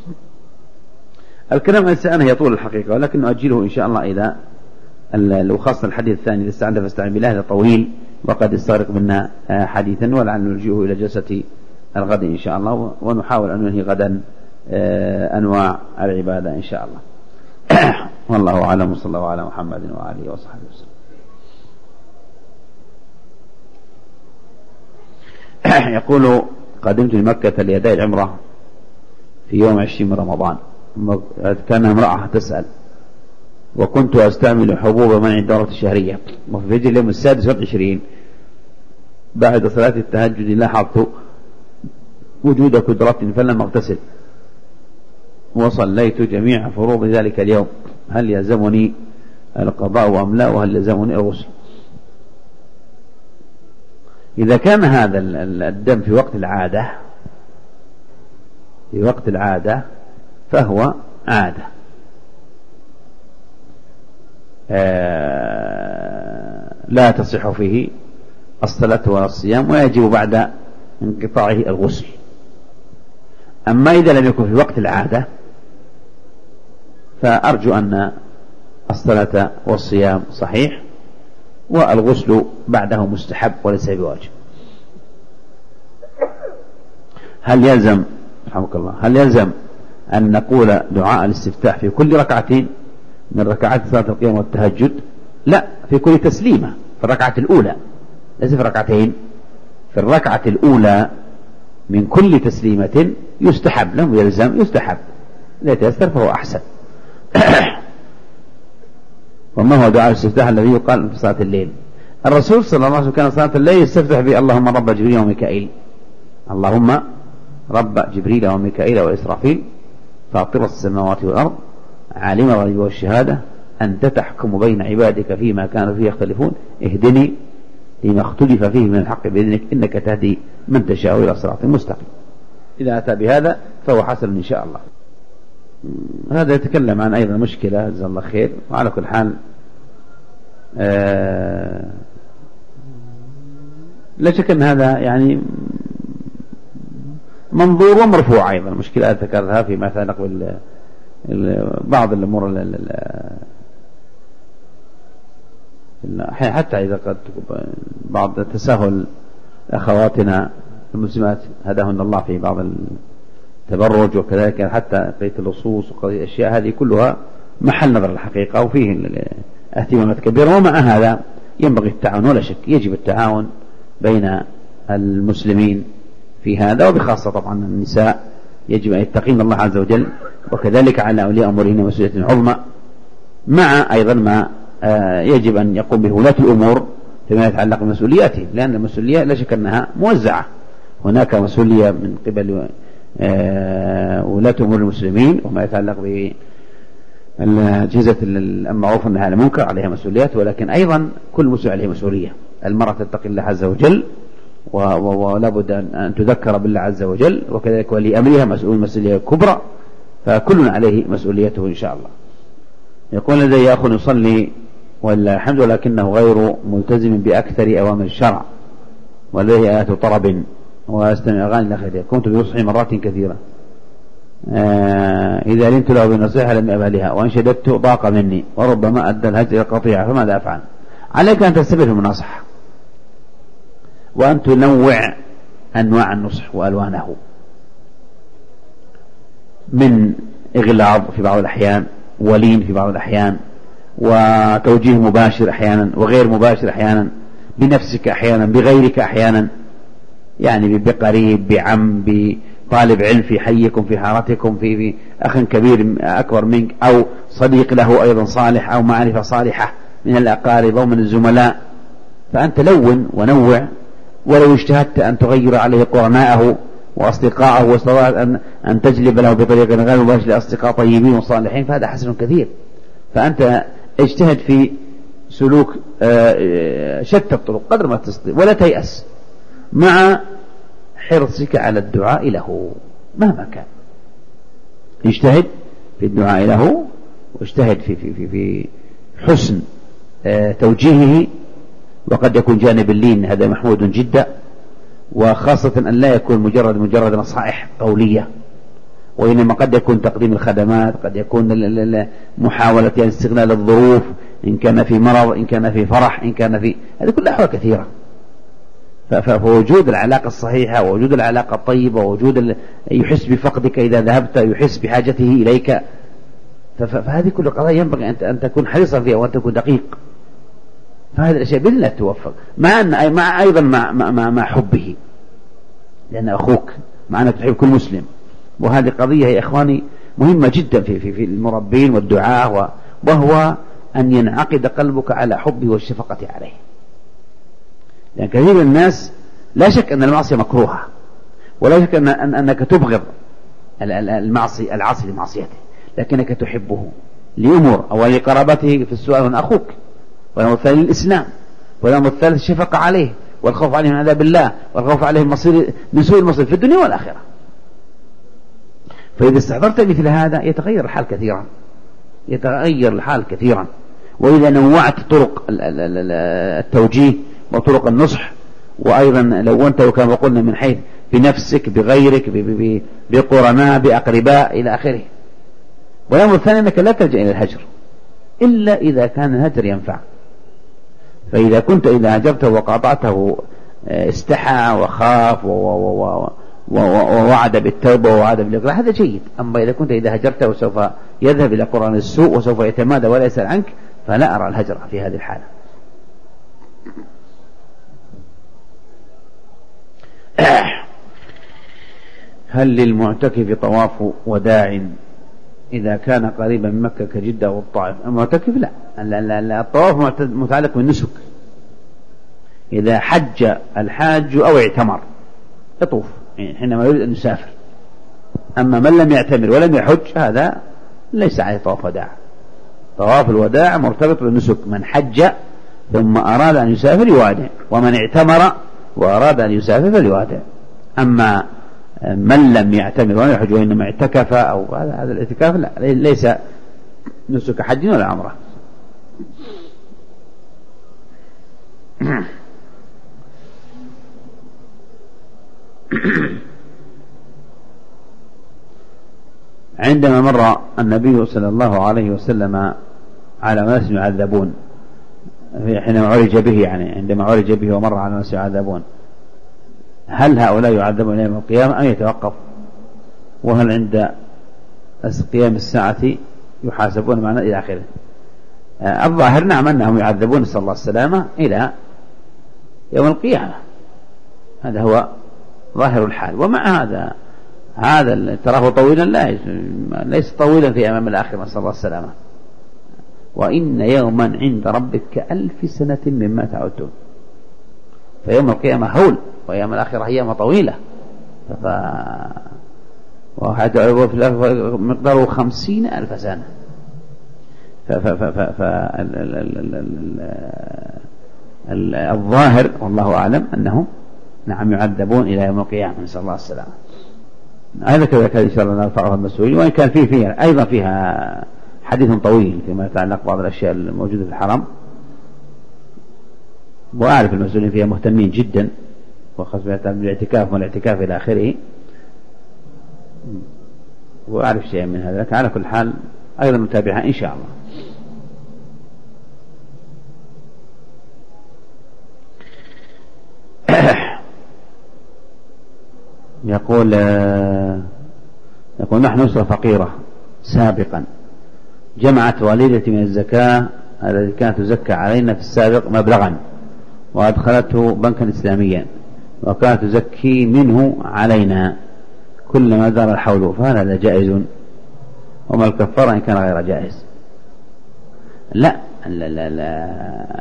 الكلام عن الاستعانة يطول الحقيقة، ولكن نؤجله إن شاء الله إلى وخاصة الحديث الثاني إذا استعنت فاستعن بالله، هذا طويل وقد استغرق منا حديثا، ولعل نرجعه إلى جلسة الغد إن شاء الله، ونحاول أن ننهي غدا أنواع العبادة إن شاء الله. والله أعلم، صلى الله على محمد وآله وصحبه وسلم. يقول: قدمت لمكة لأداء العمرة في يوم عشرين من رمضان، كان امرأة تسأل، وكنت أستعمل حبوب منع الدورة الشهرية، وفي فجر اليوم السادس والعشرين بعد صلاة التهجد لاحظت وجود كدرة فلم أغتسل وصليت جميع فروض ذلك اليوم، هل يلزمني القضاء أم لا، وهل يلزمني الغسل؟ إذا كان هذا الدم في وقت العادة في وقت العادة فهو عادة آه لا تصح فيه الصلاة ولا الصيام، ويجب بعد انقطاعه الغسل. أما إذا لم يكن في وقت العادة فأرجو أن الصلاة والصيام صحيح، والغسل بعده مستحب وليس بواجب. هل يلزم رحمك الله هل يلزم أن نقول دعاء الاستفتاح في كل ركعتين من ركعات صلاة القيام والتهجد؟ لا، في كل تسليمة في الركعة الأولى، ليس في ركعتين، في الركعة الأولى من كل تسليمة يستحب، لم يلزم، يستحب، لا يتيسر فهو أحسن. وما هو دعاء الاستفتاح الذي يقال في صلاة الليل؟ الرسول صلى الله عليه وسلم كان صلاة الليل يستفتح به: اللهم رب جبريل وميكائيل، اللهم رب جبريل وميكائيل وإسرافيل، فاطر السماوات والأرض، عالم الغيب والشهادة، أنت تحكم بين عبادك فيما كانوا فيه يختلفون، اهدني لما اختلف فيه من الحق بإذنك، إنك تهدي من تشاء إلى صراط مستقيم. إذا أتى بهذا فهو حسن إن شاء الله. هذا يتكلم عن أيضا مشكلة، جزاه الله خير. وعلى كل حال آه لا شك أن هذا يعني منظور ومرفوع أيضا، مشكلات ذكرتها فيما يتعلق بال بعض الأمور حتى إذا قد بعض تساهل أخواتنا المسلمات هداهن الله في بعض التبرج، وكذلك حتى قضية اللصوص وقضية الأشياء هذه كلها محل نظر الحقيقة، وفيه اهتمامات كبيرة. ومع هذا ينبغي التعاون، ولا شك يجب التعاون بين المسلمين في هذا، وبخاصة طبعا النساء يجب أن يتقين الله عز وجل، وكذلك على أولياء أمورهن مسؤولية عظمى، مع أيضا ما يجب أن يقوم به ولاة الأمور فيما يتعلق بمسؤولياتهم، لأن المسؤولية لا شك أنها موزعة، هناك مسؤولية من قبل ولاة أمور المسلمين وما يتعلق بالأجهزة المعروف والنهي عن المنكر عليها مسؤوليات، ولكن أيضا كل مسؤول عليه مسؤولية. المرأة تتقي الله عز وجل ولا بد أن تذكر بالله عز وجل، وكذلك ولي أمرها مسؤول مسؤولية كبرى، فكل عليه مسؤوليته إن شاء الله. يقول: لدي أخ يصلي ولله الحمد ولكنه غير ملتزم بأكثر أوامر الشرع، ولديه آيات طرب ويستمع أغاني الأخيرة، كنت بنصحي مرات كثيرة، آه إذا لنت له بنصيحة لم أبالها، وإن شددت ضاق مني وربما أدى الهجر إلى القطيعة، فماذا أفعل؟ عليك أن تستمر في المناصحة، وأن تنوع أنواع النصح وألوانه، من إغلاظ في بعض الأحيان، ولين في بعض الأحيان، وتوجيه مباشر أحيانا وغير مباشر أحيانا، بنفسك أحيانا بغيرك أحيانا، يعني بقريب بعم بطالب علم في حيكم في حارتكم في, في أخ كبير أكبر منك، أو صديق له أيضا صالح، أو معرفة صالحة من الأقارب أو من الزملاء، فأنت لون ونوع. ولو اجتهدت أن تغير عليه قرناءه وأصدقاءه واستطعت أن, أن تجلب له بطريقة غير مباشرة لأصدقاء طيبين وصالحين، فهذا حسن كثير. فأنت اجتهد في سلوك شتى الطرق قدر ما تستطيع، ولا تيأس، مع حرصك على الدعاء له مهما كان. اجتهد في الدعاء له، واجتهد في, في, في, في حسن توجيهه، وقد يكون جانب اللين، هذا محمود جدا، وخاصة أن لا يكون مجرد مجرد نصائح قولية، وإنما قد يكون تقديم الخدمات، قد يكون محاولة يعني استغلال الظروف، إن كان في مرض، إن كان في فرح، إن كان في هذه كلها أحوال كثيرة. فوجود العلاقة الصحيحة ووجود العلاقة الطيبة ووجود ال... يحس بفقدك إذا ذهبت، يحس بحاجته إليك، فهذه كل قضايا ينبغي أن تكون حريصا فيها وأن تكون دقيق. فهذه الأشياء بإذن الله توفق، مع أن مع أيضا مع, مع, مع حبه، لأن أخوك مع أنك تحب كل مسلم، وهذه قضية يا إخواني مهمة جدا في في في المربين والدعاة، وهو أن ينعقد قلبك على حبه والشفقة عليه. لأن كثير من الناس لا شك أن المعصية مكروهة، ولا شك أن أنك تبغض المعصي العاصي لمعصيته، لكنك تحبه لأمور، أو لقرابته في السؤال من أخوك، والأمر الثاني الإسلام، والأمر الثالث الشفقة عليه والخوف عليه من عذاب الله، والخوف عليه من سوء المصير في الدنيا والآخرة. فإذا استحضرت مثل هذا يتغير الحال كثيرا، يتغير الحال كثيرا. وإذا نوعت طرق التوجيه وطرق النصح، وأيضا لو أنت كما قلنا من حيث بنفسك بغيرك بقرناء بأقرباء إلى آخره. والأمر الثاني أنك لا تلجأ إلى الهجر إلا إذا كان الهجر ينفع. فإذا كنت إذا هجرته وقاطعته استحى وخاف ووعد بالتوبة ووعد بالإقلاع، هذا جيد. أما إذا كنت إذا هجرته وسوف يذهب إلى قرآن السوء وسوف يتمادى ولا يسأل عنك، فلا أرى الهجر في هذه الحالة. هل للمعتكف طواف وداع إذا كان قريبا من مكة كجدة والطائف؟ المعتكف لا، الطواف متعلق بالنسك. إذا حج الحاج أو اعتمر يطوف حينما يريد أن يسافر. أما من لم يعتمر ولم يحج هذا ليس عليه طواف وداع. طواف الوداع مرتبط بالنسك، من حج ثم أراد أن يسافر يوادع، ومن اعتمر وأراد أن يسافر فليوادع. أما من لم يعتمر ولم يحج وإنما اعتكف أو هذا الاعتكاف لا، ليس نسك حج ولا عمره. عندما مر النبي صلى الله عليه وسلم على ناس يعذبون، حينما عرج به، يعني عندما عرج به ومر على ناس يعذبون، هل هؤلاء يعذبون يوم القيامة أم يتوقف؟ وهل عند قيام الساعة يحاسبون معنا إلى آخره؟ الظاهر نعم أنهم يعذبون نسأل الله السلامة إلى يوم القيامة، هذا هو ظاهر الحال. ومع هذا هذا تراه طويلا لا ليس طويلا في أمام الآخرة نسأل الله السلامة. وإن يوما عند ربك كألف سنة مما تعدون. فيوم القيامة هول، ويوم الآخرة أيام طويلة، ف... مقداره خمسين ألف سنة. فالظاهر والله أعلم أنهم نعم يعذبون إلى يوم القيامة نسأل الله السلامة. هذا كذلك إن شاء الله نرفعها المسؤولين. وإن كان فيه فيها أيضا فيها حديث طويل فيما يتعلق بعض الأشياء الموجودة في الحرم، وأعرف المسؤولين فيها مهتمين جدا، وخاصة بالاعتكاف والاعتكاف إلى آخره، وأعرف شيئا من هذا. لكن على كل حال أيضا نتابعها إن شاء الله. يقول يقول نحن أسرة فقيرة سابقا، جمعت والدتي من الزكاة التي كانت تزكى علينا في السابق مبلغا، وأدخلته بنكا إسلاميا، وكانت تزكي منه علينا كلما دار الحول، فهل هذا جائز؟ وما الكفارة إن كان غير جائز؟ لا لا لا, لا.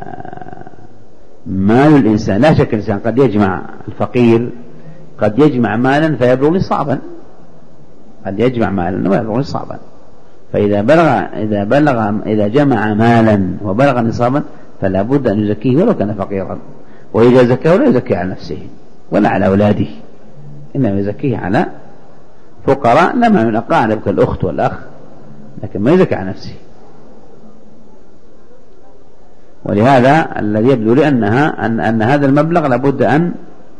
مال الإنسان لا شك الإنسان قد يجمع، الفقير قد يجمع مالا فيبلغ نصابا، قد يجمع مالا ويبلغ نصابا. فإذا بلغ إذا بلغ إذا جمع مالا وبلغ نصابا فلا بد أن يزكيه ولو كان فقيرا. وإذا زكاه لا يزكي على نفسه ولا على أولاده، إنما يزكيه على فقراء لما من أقارب كالأخت والأخ، لكن ما يزكي على نفسه. ولهذا الذي يبدو لي أنها أن, أن هذا المبلغ لابد أن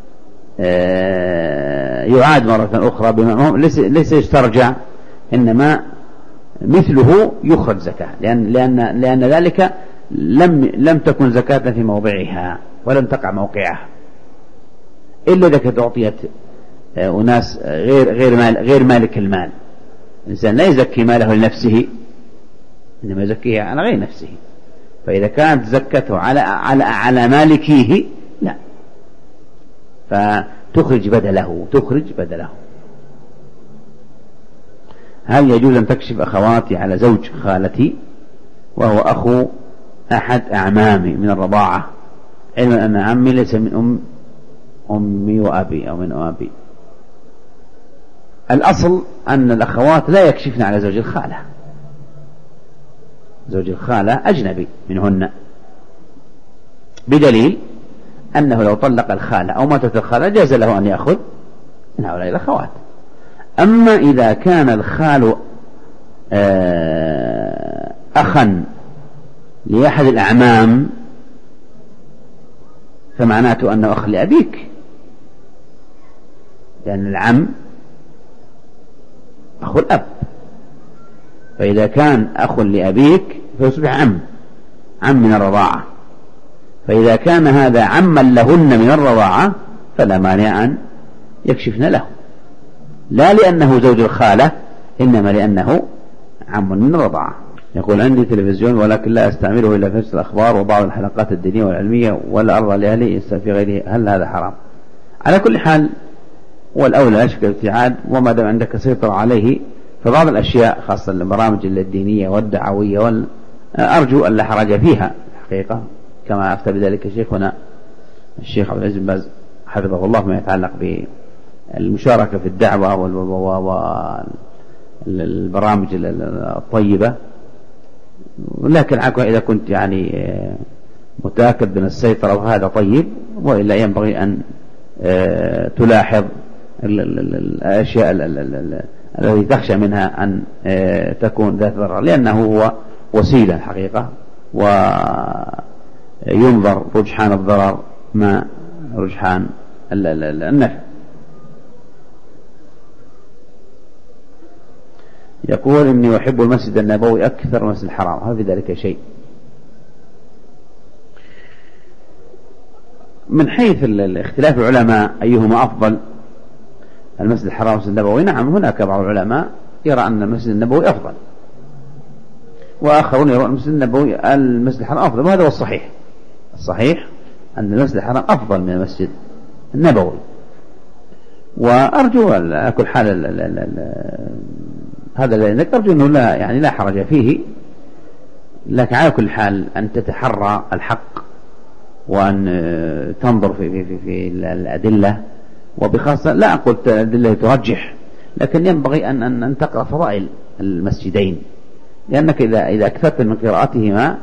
يعاد مرة أخرى بما ليس, ليس يسترجع، إنما مثله يخرج زكاة، لأن, لأن, لأن ذلك لم, لم تكن زكاة في موضعها ولم تقع موقعها، إلا إذا كانت أعطيت أناس غير, غير, مال غير مالك المال. الإنسان لا يزكي ماله لنفسه، إنما يزكيه على غير نفسه. فإذا كانت زكته على, على, على مالكيه لا، فتخرج بدله تخرج بدله. هل يجوز أن تكشف أخواتي على زوج خالتي وهو أخو أحد أعمامي من الرضاعة، علما أن عمي ليس من أم أمي وأبي أو من أبي؟ الأصل أن الأخوات لا يكشفن على زوج الخالة، زوج الخالة أجنبي منهن، بدليل أنه لو طلق الخالة أو ماتت الخالة جاز له أن يأخذ من هؤلاء الأخوات. أما إذا كان الخال أخا لأحد الأعمام فمعناته أنه أخ لأبيك، لأن العم أخو الأب، فإذا كان أخ لأبيك فيصبح عم عم من الرضاعة. فإذا كان هذا عما لهن من الرضاعة فلا مانع أن يكشفن له، لا لأنه زوج الخالة، إنما لأنه عم من الرضاعة. يقول عندي تلفزيون ولكن لا أستعمله إلا في نشر الأخبار وبعض الحلقات الدينية والعلمية ولا أرضى لأهلي في غيره، هل هذا حرام؟ على كل حال والأولى أشكل الابتعاد، وما دام عندك سيطرة عليه فبعض الأشياء خاصة البرامج الدينية والدعوية وال... أرجو أن لا حرج فيها حقيقة، كما أفتى بذلك شيخنا الشيخ عبد العزيز بن باز حفظه الله فيما يتعلق بالمشاركة في الدعوة والبرامج الطيبة. لكن إذا كنت يعني متأكد من السيطرة وهذا طيب، وإلا ينبغي أن تلاحظ الأشياء التي تخشى منها أن تكون ذات ضرر، لأنه هو وسيلة حقيقة، وينظر رجحان الضرر مع رجحان النفع. يقول إني أحب المسجد النبوي أكثر من المسجد الحرام، هل في ذلك شيء؟ من حيث الاختلاف العلماء أيهما أفضل، المسجد الحرام والمسجد النبوي، نعم هناك بعض العلماء يرى أن المسجد النبوي أفضل، وآخرون يرون المسجد النبوي المسجد الحرام أفضل، وهذا هو الصحيح. الصحيح أن المسجد الحرام أفضل من المسجد النبوي، وأرجو على كل حال ال ال ال ال هذا الذي أرجو أنه لا يعني لا حرج فيه، لكن على كل حال أن تتحرى الحق وأن تنظر في, في, في, في الأدلة، وبخاصة لا أقول الأدلة ترجح، لكن ينبغي أن, أن, أن تقرأ فضائل المسجدين، لأنك إذا, إذا أكثرت من قراءتهما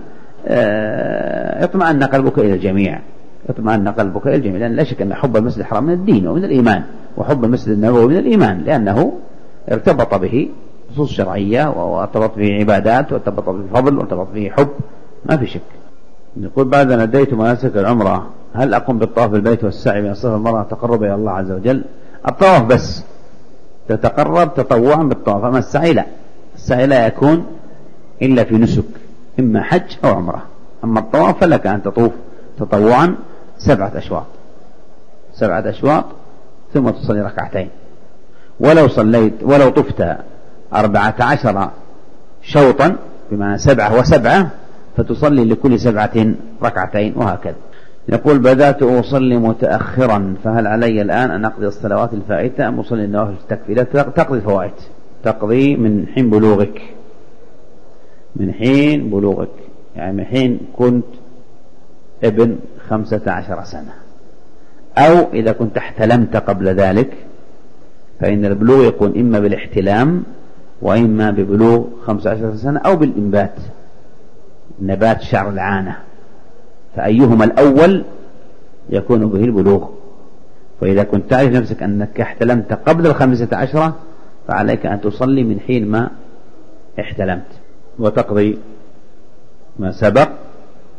يطمئن قلبك إلى الجميع يطمئن قلبك إلى الجميع، لأن لا شك أن حب المسجد الحرام من الدين ومن الإيمان، وحب المسجد النبوي من الإيمان، لأنه ارتبط به نصوص شرعية، وارتبط به عبادات، وارتبط به فضل، وارتبط به حب، ما في شك. يقول بعد أن أديت مناسك العمرة هل أقوم بالطواف بالبيت والسعي من الصفا والمروة تقرب إلى الله عز وجل؟ الطواف بس تتقرب تطوعا بالطواف، أما السعي لا، السعي لا يكون إلا في نسك إما حج أو عمرة، أما الطواف فلك أن تطوف تطوعا سبعة أشواط سبعة أشواط ثم تصلي ركعتين، ولو صليت ولو طفت أربعة عشر شوطا بمعنى سبعة وسبعة فتصلي لكل سبعة ركعتين، وهكذا. يقول بدأت أصلي متأخرا فهل علي الآن أن أقضي الصلوات الفائتة أم أصلي النوافل التكفيرية؟ تقضي الفوائد، تقضي من حين بلوغك من حين بلوغك يعني من حين كنت ابن خمسة عشر سنة، أو إذا كنت احتلمت قبل ذلك فإن البلوغ يكون إما بالاحتلام وإما ببلوغ خمسة عشر سنة أو بالإنبات، نبات شعر العانة، فأيهما الأول يكون به البلوغ. فإذا كنت تعرف نفسك أنك احتلمت قبل الخمسة عشرة فعليك أن تصلي من حين ما احتلمت وتقضي ما سبق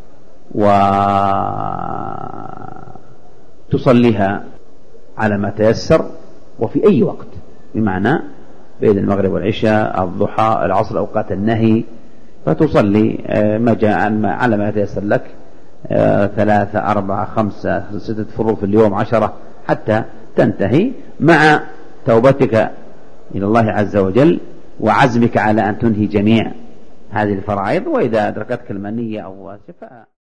وتصليها على ما تيسر وفي أي وقت، بمعنى بين المغرب والعشاء، الضحى، العصر، أوقات النهي، فتصلي ما جاء على ما يتيسر لك، ثلاثة أربعة خمسة ستة فروض في اليوم، عشرة، حتى تنتهي، مع توبتك إلى الله عز وجل وعزمك على أن تنهي جميع هذه الفرائض. وإذا أدركتك المنية أو شفاء